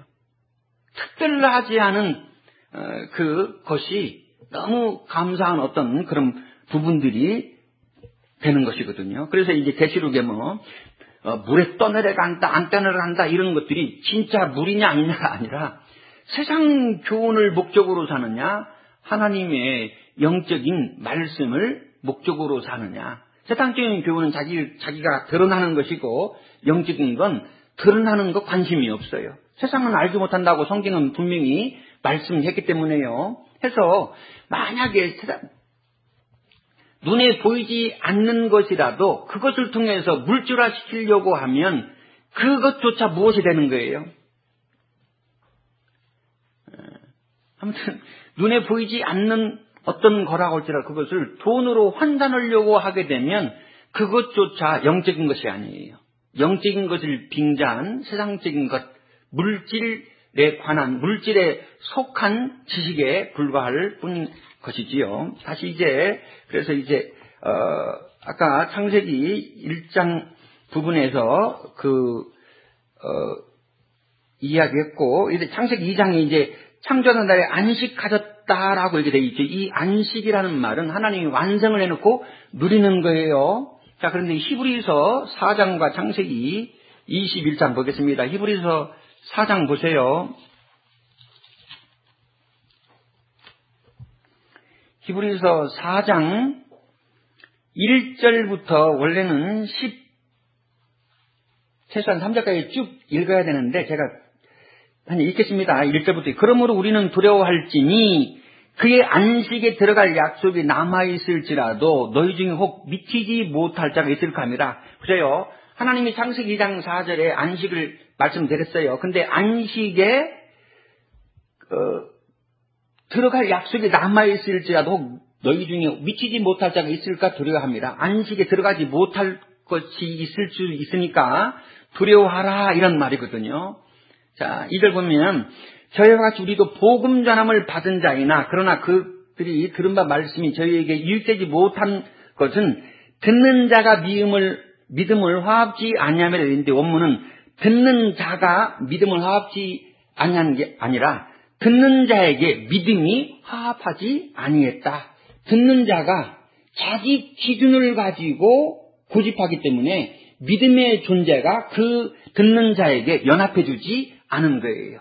특별하지 않은 어, 그것이 너무 감사한 어떤 그런 부분들이 되는 것이거든요. 그래서 이제 계시록에 뭐 어, 물에 떠내려간다 안 떠내려간다 이런 것들이 진짜 물이냐 아니냐가 아니라 세상 교훈을 목적으로 사느냐, 하나님의 영적인 말씀을 목적으로 사느냐. 세상적인 교훈은 자기, 자기가 드러나는 것이고 영적인 건 드러나는 것 관심이 없어요. 세상은 알지 못한다고 성경은 분명히 말씀했기 때문에요. 해서 만약에 세상, 눈에 보이지 않는 것이라도 그것을 통해서 물질화시키려고 하면 그것조차 무엇이 되는 거예요? 아무튼 눈에 보이지 않는 어떤 거라고 할지라도 그것을 돈으로 환산하려고 하게 되면 그것조차 영적인 것이 아니에요. 영적인 것을 빙자한 세상적인 것, 물질 관한 물질에 속한 지식에 불과할 뿐인 것이지요. 다시 이제 그래서 이제 어 아까 창세기 일 장 부분에서 그 어 이야기했고 이제 창세기 이 장에 이제 창조하는 날에 안식 가졌다라고 얘기 되어 있죠. 이 안식이라는 말은 하나님이 완성을 해놓고 누리는 거예요. 자, 그런데 히브리서 사 장과 창세기 이십일 장 보겠습니다. 히브리서 사 장 보세요. 히브리서 사 장 일 절부터 원래는 십, 최소한 삼 절까지 쭉 읽어야 되는데 제가 한 읽겠습니다. 일 절부터. 그러므로 우리는 두려워할지니 그의 안식에 들어갈 약속이 남아있을지라도 너희 중에 혹 미치지 못할 자가 있을까 합니다. 보세요. 하나님이 창세기 이 장 사 절에 안식을 말씀드렸어요. 근데 안식에 어, 들어갈 약속이 남아있을지라도 혹 너희 중에 미치지 못할 자가 있을까 두려워합니다. 안식에 들어가지 못할 것이 있을 수 있으니까 두려워하라 이런 말이거든요. 자, 이걸 보면 저희와 같이 우리도 복음 전함을 받은 자이나 그러나 그들이 들은 바 말씀이 저희에게 유익되지 못한 것은 듣는 자가 믿음을 믿음을 화합지 아니하며 되는데 원문은 듣는 자가 믿음을 화합지 아니하는 게 아니라 듣는 자에게 믿음이 화합하지 아니했다. 듣는 자가 자기 기준을 가지고 고집하기 때문에 믿음의 존재가 그 듣는 자에게 연합해주지 않은 거예요.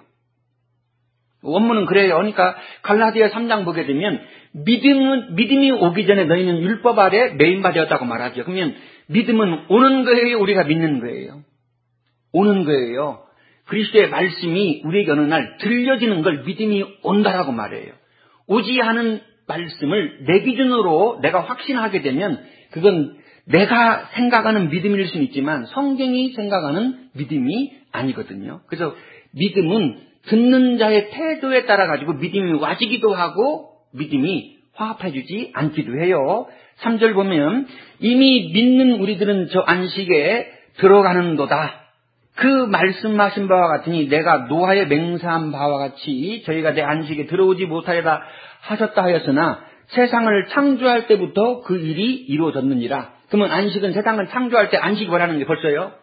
원문은 그래요. 그러니까 갈라디아 삼 장 보게 되면 믿음은, 믿음이 오기 전에 너희는 율법 아래 매인바 되었다고 말하죠. 그러면 믿음은 오는 거예요? 우리가 믿는 거예요? 오는 거예요. 그리스도의 말씀이 우리에게 어느 날 들려지는 걸 믿음이 온다라고 말해요. 오지 않은 말씀을 내 기준으로 내가 확신하게 되면 그건 내가 생각하는 믿음일 수는 있지만 성경이 생각하는 믿음이 아니거든요. 그래서 믿음은 듣는 자의 태도에 따라 가지고 믿음이 와지기도 하고 믿음이 화합해주지 않기도 해요. 삼 절 보면 이미 믿는 우리들은 저 안식에 들어가는도다. 그 말씀하신 바와 같으니 내가 노아에 맹세한 바와 같이 저희가 내 안식에 들어오지 못하리라 하셨다 하였으나 세상을 창조할 때부터 그 일이 이루어졌느니라. 그러면 안식은 세상을 창조할 때 안식이 뭐라는 게 벌써요?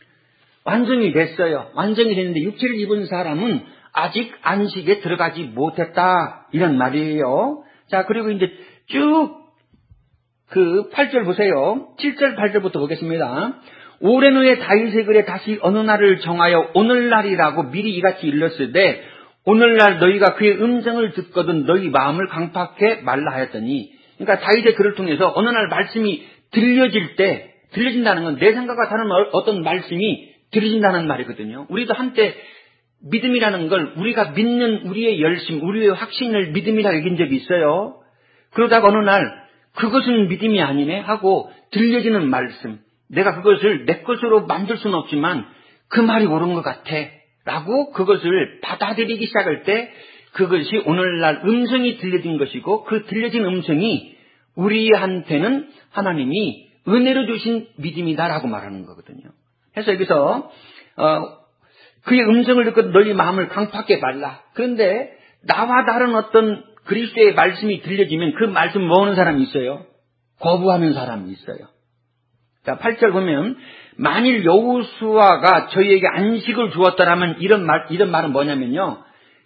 완성이 됐어요. 완성이 됐는데 육체를 입은 사람은 아직 안식에 들어가지 못했다. 이런 말이에요. 자, 그리고 이제 쭉 그 팔 절 보세요. 칠 절, 팔 절부터 보겠습니다. 오랜 후에 다윗의 글에 다시 어느 날을 정하여 오늘날이라고 미리 이같이 일렀으되 오늘날 너희가 그의 음성을 듣거든 너희 마음을 강팍해 말라 하였더니, 그러니까 다윗의 글을 통해서 어느 날 말씀이 들려질 때, 들려진다는 건 내 생각과 다른 어떤 말씀이 들려진다는 말이거든요. 우리도 한때 믿음이라는 걸 우리가 믿는 우리의 열심, 우리의 확신을 믿음이라고 여긴 적이 있어요. 그러다가 어느 날 그것은 믿음이 아니네 하고 들려지는 말씀, 내가 그것을 내 것으로 만들 수는 없지만 그 말이 옳은 것 같아 라고 그것을 받아들이기 시작할 때 그것이 오늘날 음성이 들려진 것이고, 그 들려진 음성이 우리한테는 하나님이 은혜로 주신 믿음이다라고 말하는 거거든요. 그래서 여기서 어, 그의 음성을 듣고 너희 마음을 강팍해 말라. 그런데 나와 다른 어떤 그리스도의 말씀이 들려지면 그 말씀 모으는 사람이 있어요. 거부하는 사람이 있어요. 자, 팔 절 보면 만일 여호수아가 저희에게 안식을 주었더라면 이런 말, 이런 말은 뭐냐면요.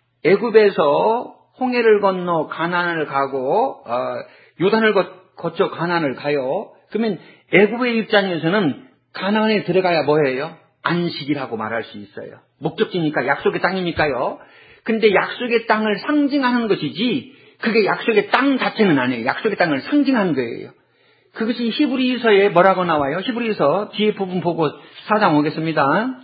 애굽에서 홍해를 건너 가나안을 가고 어, 요단을 거, 거쳐 가나안을 가요. 그러면 애굽의 입장에서는 가나안에 들어가야 뭐예요? 안식이라고 말할 수 있어요. 목적지니까, 약속의 땅이니까요. 근데 약속의 땅을 상징하는 것이지 그게 약속의 땅 자체는 아니에요. 약속의 땅을 상징하는 거예요. 그것이 히브리서에 뭐라고 나와요? 히브리서 뒤에 부분 보고 사 장 오겠습니다.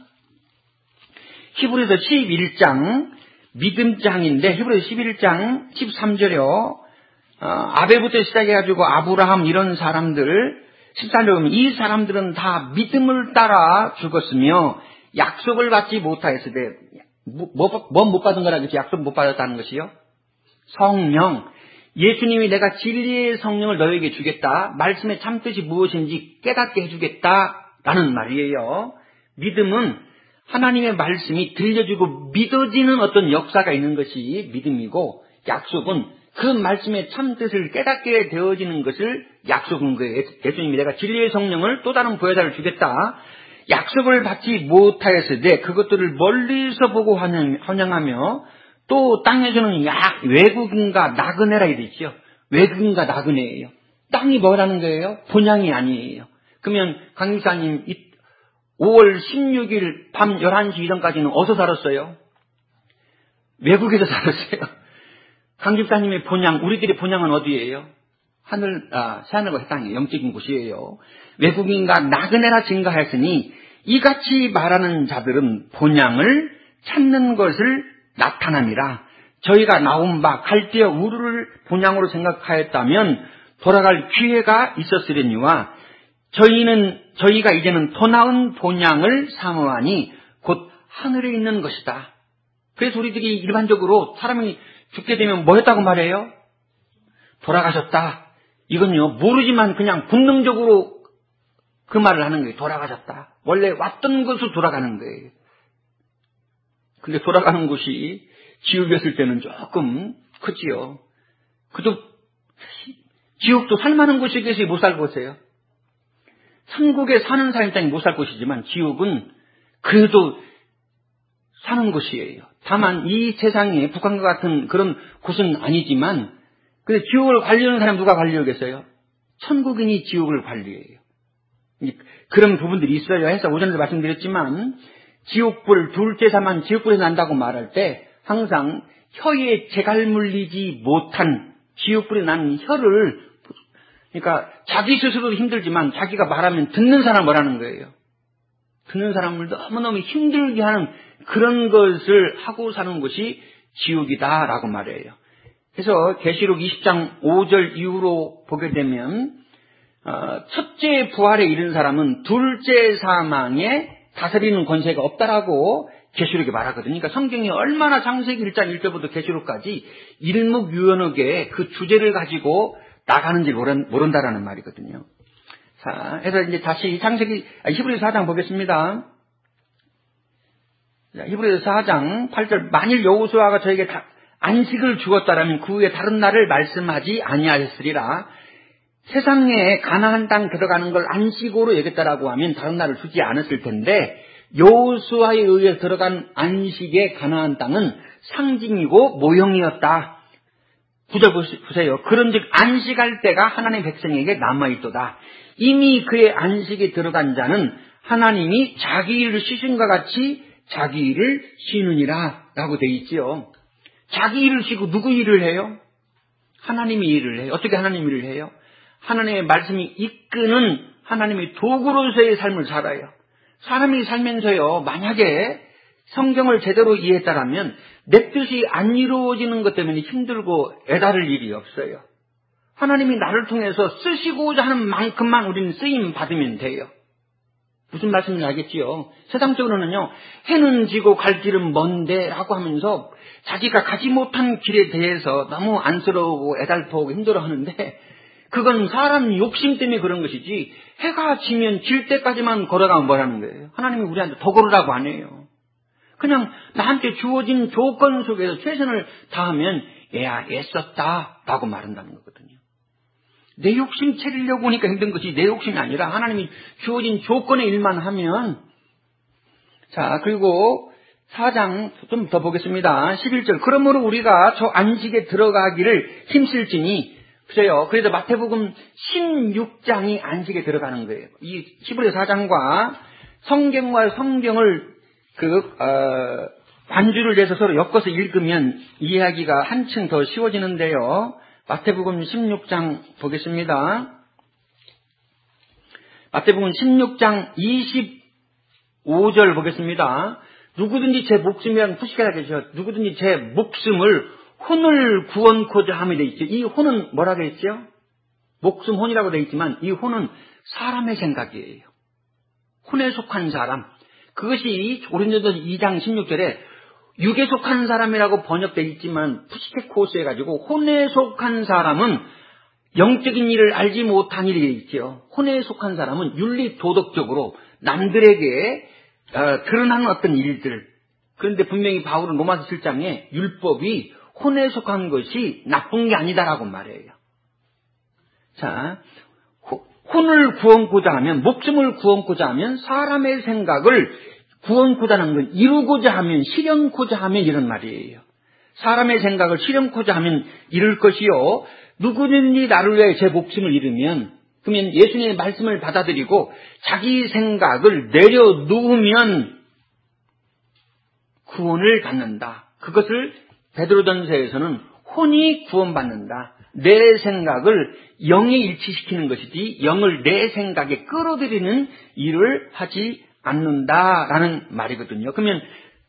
히브리서 십일 장 믿음장인데 히브리서 십일 장 십삼 절이요. 어, 아벨부터 시작해가지고 아브라함 이런 사람들 십삼 절 보면 이 사람들은 다 믿음을 따라 죽었으며 약속을 받지 못하였을 때 뭐 못 받은 거라 그랬지? 약속 못 받았다는 것이요. 성령, 예수님이 내가 진리의 성령을 너에게 주겠다, 말씀의 참뜻이 무엇인지 깨닫게 해주겠다라는 말이에요. 믿음은 하나님의 말씀이 들려주고 믿어지는 어떤 역사가 있는 것이 믿음이고, 약속은 그 말씀의 참뜻을 깨닫게 되어지는 것을 약속은 거예요. 예수님이 내가 진리의 성령을 또 다른 보혜사를 주겠다. 약속을 받지 못하였으되 그것들을 멀리서 보고 환영하며 또 땅에서는 야, 외국인과 나그네라 이랬죠. 외국인과 나그네예요. 땅이 뭐라는 거예요? 본향이 아니에요. 그러면 강 목사님 오월 십육일 밤 열한 시 이전까지는 어디서 살았어요? 외국에서 살았어요. 강 집사님의 본향, 우리들의 본향은 어디예요? 하늘, 아, 새하늘과 땅이에요. 영적인 곳이에요. 외국인과 나그네라 증가하였으니 이같이 말하는 자들은 본향을 찾는 것을 나타남이라. 저희가 나온 바 갈대아 우르를 본향으로 생각하였다면 돌아갈 기회가 있었으려니와 저희는 저희가 이제는 더 나은 본향을 사모하니 곧 하늘에 있는 것이다. 그래서 우리들이 일반적으로 사람이 죽게 되면 뭐 했다고 말해요? 돌아가셨다. 이건요 모르지만 그냥 본능적으로 그 말을 하는 거예요. 돌아가셨다. 원래 왔던 곳으로 돌아가는 거예요. 근데 돌아가는 곳이 지옥이었을 때는 조금 크지요. 그도 지옥도 살만한 곳이겠어요? 못 살 곳이에요. 천국에 사는 사람 땅이 못 살 곳이지만 지옥은 그래도 사는 곳이에요. 다만 이 세상에 북한과 같은 그런 곳은 아니지만 근데 지옥을 관리하는 사람 누가 관리하겠어요? 천국인이 지옥을 관리해요. 그런 부분들이 있어야 해서 오전에도 말씀드렸지만 지옥불 둘째 사만 지옥불이 난다고 말할 때 항상 혀에 재갈 물리지 못한 지옥불이 난 혀를 그러니까 자기 스스로도 힘들지만 자기가 말하면 듣는 사람 뭐라는 거예요. 듣는 사람을 너무너무 힘들게 하는 그런 것을 하고 사는 것이 지옥이다라고 말해요. 그래서 계시록 이십 장 오 절 이후로 보게 되면 어, 첫째 부활에 이른 사람은 둘째 사망에 다스리는 권세가 없다라고 계시록에 말하거든요. 그러니까 성경이 얼마나 창세기 일 장 일 절부터 계시록까지 일목요연하게 그 주제를 가지고 나가는지 모른다라는 말이거든요. 자, 그래서 이제 다시 창세기, 아, 히브리서 사 장 보겠습니다. 자, 히브리서 사 장 팔 절, 만일 여호수아가 저에게 다, 안식을 주었다라면 그 후에 다른 날을 말씀하지 아니하였으리라. 세상에 가나안 땅 들어가는 걸 안식으로 여겼다라고 하면 다른 날을 주지 않았을 텐데, 여호수아에 의해 들어간 안식의 가나안 땅은 상징이고 모형이었다. 구 절 보세요. 그런즉 안식할 때가 하나님의 백성에게 남아있도다. 이미 그의 안식에 들어간 자는 하나님이 자기 일을 쉬신 것 같이 자기 일을 쉬느니라 라고 되어 있지요. 자기 일을 쉬고 누구 일을 해요? 하나님이 일을 해요. 어떻게 하나님 일을 해요? 하나님의 말씀이 이끄는 하나님의 도구로서의 삶을 살아요. 사람이 살면서요, 만약에 성경을 제대로 이해했다라면 내 뜻이 안 이루어지는 것 때문에 힘들고 애달을 일이 없어요. 하나님이 나를 통해서 쓰시고자 하는 만큼만 우리는 쓰임 받으면 돼요. 무슨 말씀인지 알겠지요? 세상적으로는요, 해는 지고 갈 길은 먼데 라고 하면서 자기가 가지 못한 길에 대해서 너무 안쓰러우고 애달프고 힘들어하는데 그건 사람 욕심 때문에 그런 것이지 해가 지면 질 때까지만 걸어가면 뭐라는 거예요? 하나님이 우리한테 더 걸으라고 안 해요. 그냥 나한테 주어진 조건 속에서 최선을 다하면 얘야 애썼다 라고 말한다는 거거든요. 내 욕심 차리려고 하니까 힘든 것이 내 욕심이 아니라 하나님이 주어진 조건의 일만 하면. 자, 그리고 사 장 좀 더 보겠습니다. 십일 절. 그러므로 우리가 저 안식에 들어가기를 힘쓸지니. 보세요. 그래서 마태복음 십육 장이 안식에 들어가는 거예요. 이 히브리서 사 장과 성경과 성경을 그 어, 반주를 내서 서로 엮어서 읽으면 이해하기가 한층 더 쉬워지는데요. 마태복음 십육 장 보겠습니다. 마태복음 십육 장 이십오 절 보겠습니다. 누구든지 제 목숨이랑 푸시하게 되죠. 누구든지 제 목숨을 혼을 구원코자 함에 되어 있죠. 이 혼은 뭐라고 했죠? 목숨 혼이라고 되어 있지만 이 혼은 사람의 생각이에요. 혼에 속한 사람. 그것이 고린도전서 이 장 십육 절에 육에 속한 사람이라고 번역되어 있지만 푸시테코스 해가지고 혼에 속한 사람은 영적인 일을 알지 못한 일이 있죠. 혼에 속한 사람은 윤리 도덕적으로 남들에게 어, 드러나는 어떤 일들. 그런데 분명히 바울은 로마서 칠 장에 율법이 혼에 속한 것이 나쁜 게 아니다라고 말해요. 자, 혼을 구원코자 하면, 목숨을 구원코자 하면 사람의 생각을 구원코자 하는 건 이루고자 하면, 실현코자 하면 이런 말이에요. 사람의 생각을 실현코자 하면 이룰 것이요. 누구든지 나를 위해 제 목숨을 잃으면, 그러면 예수님의 말씀을 받아들이고 자기 생각을 내려놓으면 구원을 받는다. 그것을 베드로전서에서는 혼이 구원받는다. 내 생각을 영에 일치시키는 것이지 영을 내 생각에 끌어들이는 일을 하지 않는다라는 말이거든요. 그러면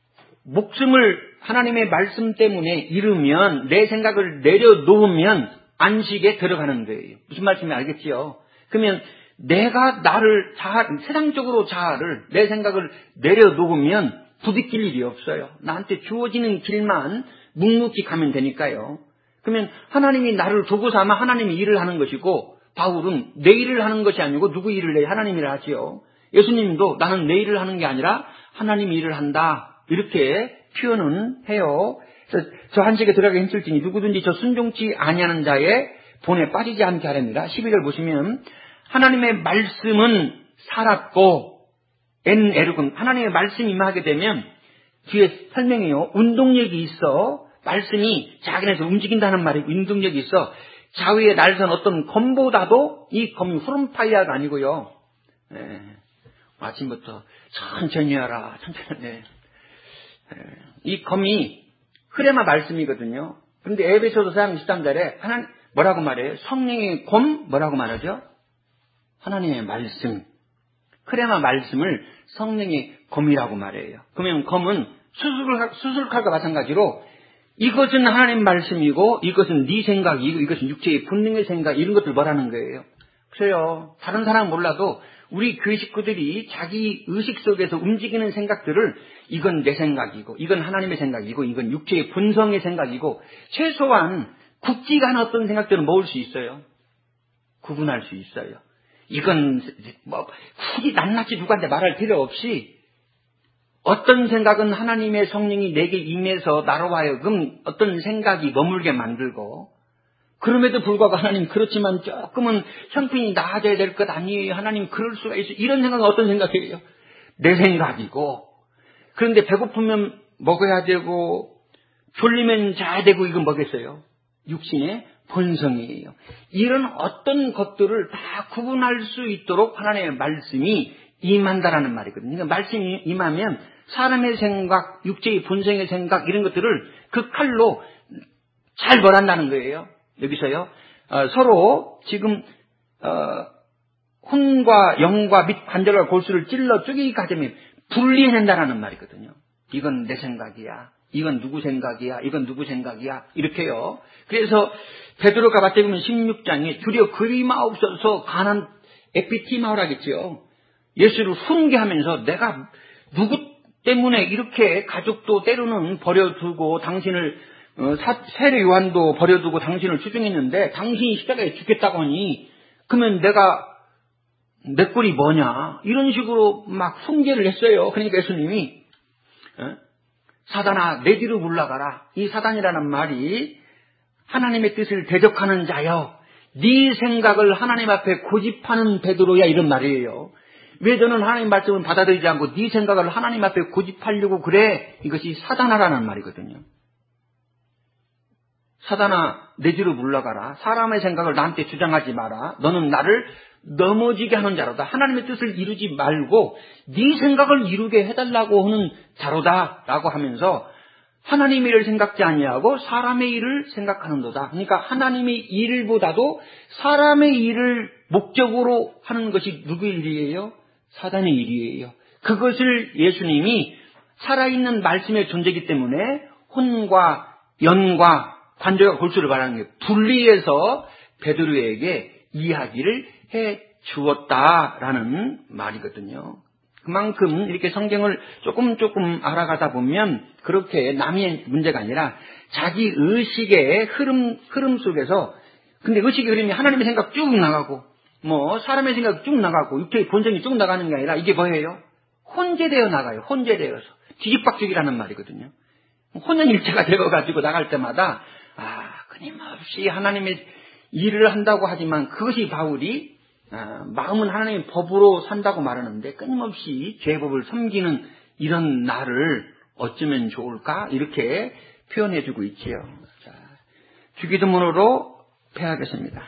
목숨을 하나님의 말씀 때문에 잃으면, 내 생각을 내려놓으면 안식에 들어가는 거예요. 무슨 말씀인지 알겠지요? 그러면 내가 나를 자아, 세상적으로 자아를, 내 생각을 내려놓으면 부딪힐 일이 없어요. 나한테 주어지는 길만 묵묵히 가면 되니까요. 그러면 하나님이 나를 두고 삼아 하나님이 일을 하는 것이고, 바울은 내 일을 하는 것이 아니고 누구 일을 해? 하나님 일을 하지요. 예수님도 나는 내 일을 하는 게 아니라 하나님 일을 한다, 이렇게 표현은 해요. 그래서 저 한식에 들어가기 힘들지니 누구든지 저 순종치 아니하는 자의 본에 빠지지 않게 하렵니다. 십일 절 보시면 하나님의 말씀은 살았고 엔 에르군, 하나님의 말씀이 임하게 되면 뒤에 설명해요. 운동력이 있어. 말씀이 자기네에서 움직인다는 말이 운동력이 있어. 좌우에 날선 어떤 검보다도 이 검이 후름파이아가 아니고요. 네. 아침부터 천천히 하라. 천천히. 네. 이 검이 흐레마 말씀이거든요. 그런데 에베소서 사 장 십삼 절에 하나님 뭐라고 말해요? 성령의 검 뭐라고 말하죠? 하나님의 말씀. 흐레마 말씀을 성령의 검이라고 말해요. 그러면 검은 수술칼, 수술칼과 마찬가지로 이것은 하나님 말씀이고 이것은 네 생각이고 이것은 육체의 본능의 생각, 이런 것들 뭐라는 거예요. 그래요. 다른 사람 몰라도 우리 교회 식구들이 자기 의식 속에서 움직이는 생각들을 이건 내 생각이고 이건 하나님의 생각이고 이건 육체의 본성의 생각이고 최소한 굵지가 않은 어떤 생각들은 모을 수 있어요. 구분할 수 있어요. 이건 뭐 굳이 낱낱이 누구한테 말할 필요 없이 어떤 생각은 하나님의 성령이 내게 임해서 나로 하여금 어떤 생각이 머물게 만들고, 그럼에도 불구하고 하나님 그렇지만 조금은 형편이 나아져야 될 것 아니에요. 하나님 그럴 수가 있어요. 이런 생각은 어떤 생각이에요? 내 생각이고, 그런데 배고프면 먹어야 되고 졸리면 자야 되고, 이건 뭐겠어요? 육신의 본성이에요. 이런 어떤 것들을 다 구분할 수 있도록 하나님의 말씀이 임한다라는 말이거든요. 그러니까 말씀이 임하면 사람의 생각, 육체의 본성의 생각, 이런 것들을 그 칼로 잘 벌한다는 거예요. 여기서요. 어, 서로 지금 어, 혼과 영과 및 관절과 골수를 찔러 쪼개기까지 하면 분리해낸다라는 말이거든요. 이건 내 생각이야. 이건 누구 생각이야. 이건 누구 생각이야. 이렇게요. 그래서 베드로가 봤더니 보면 십육 장에 주려 그리마옵소서 가난 에피티마오라겠지요. 예수를 훈계하면서 내가 누구 때문에 이렇게 가족도 때로는 버려두고 당신을 어, 사, 세례 요한도 버려두고 당신을 추종했는데 당신이 십자가에 죽겠다고 하니 그러면 내가 내 꼴이 뭐냐, 이런 식으로 막 훈계를 했어요. 그러니까 예수님이 어? 사단아 내 뒤로 물러가라. 이 사단이라는 말이 하나님의 뜻을 대적하는 자여, 네 생각을 하나님 앞에 고집하는 베드로야, 이런 말이에요. 왜 저는 하나님 말씀을 받아들이지 않고 네 생각을 하나님 앞에 고집하려고 그래? 이것이 사단아라는 말이거든요. 사단아 내 뒤로 물러가라. 사람의 생각을 나한테 주장하지 마라. 너는 나를 넘어지게 하는 자로다. 하나님의 뜻을 이루지 말고 네 생각을 이루게 해달라고 하는 자로다 라고 하면서 하나님의 일을 생각지 아니하고 사람의 일을 생각하는도다. 그러니까 하나님의 일보다도 사람의 일을 목적으로 하는 것이 누구의 일이에요? 사단의 일이에요. 그것을 예수님이 살아있는 말씀의 존재이기 때문에 혼과 연과 관절과 골수를 말하는 게 분리해서 베드로에게 이야기를 해 주었다라는 말이거든요. 그만큼 이렇게 성경을 조금 조금 알아가다 보면 그렇게 남의 문제가 아니라 자기 의식의 흐름, 흐름 속에서, 근데 의식의 흐름이 하나님의 생각 쭉 나가고 뭐 사람의 생각 쭉 나가고 육체의 본성이 쭉 나가는 게 아니라 이게 뭐예요? 혼재되어 나가요. 혼재되어서. 뒤집박죽이라는 말이거든요. 혼연일체가 되어가지고 나갈 때마다 아 끊임없이 하나님의 일을 한다고 하지만 그것이 바울이 아, 마음은 하나님의 법으로 산다고 말하는데 끊임없이 죄법을 섬기는 이런 나를 어쩌면 좋을까? 이렇게 표현해주고 있지요. 자, 주기도문으로 패하겠습니다.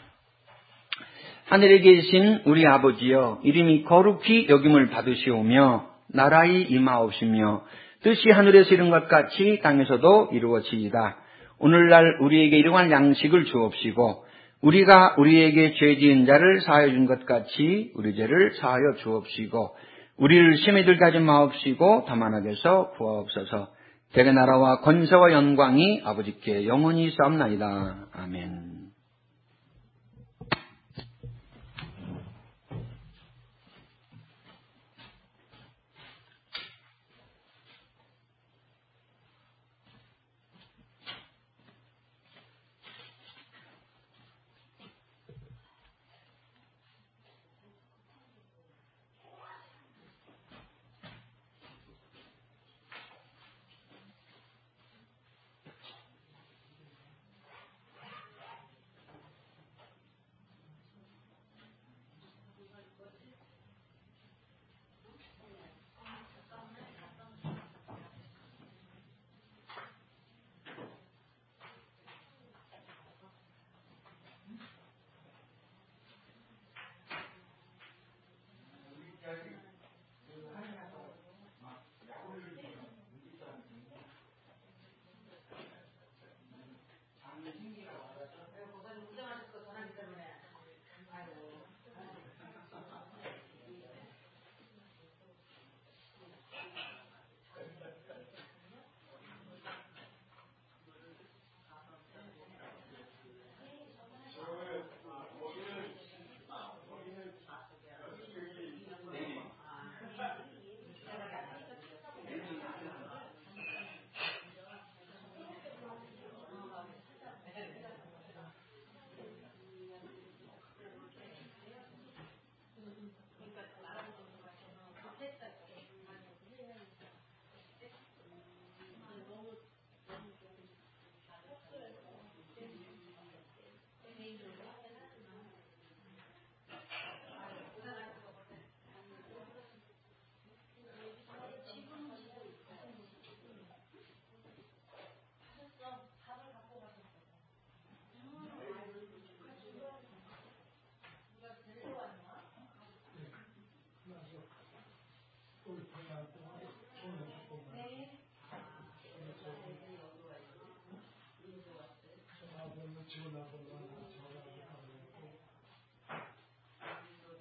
하늘에 계신 우리 아버지여, 이름이 거룩히 여김을 받으시오며 나라의 임하옵시며 뜻이 하늘에서 이룬 것 같이 땅에서도 이루어지이다. 오늘날 우리에게 일용할 양식을 주옵시고 우리가 우리에게 죄 지은 자를 사하여 준 것 같이 우리 죄를 사하여 주옵시고 우리를 시험에 들게 하지 마옵시고 다만 악에서 구하옵소서. 대개 나라와 권세와 영광이 아버지께 영원히 있사옵나이다. 아멘.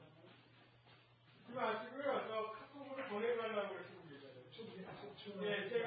그거 아시고요. 저 카톡으로 보내달라고 그러시는 분 계세요. 네,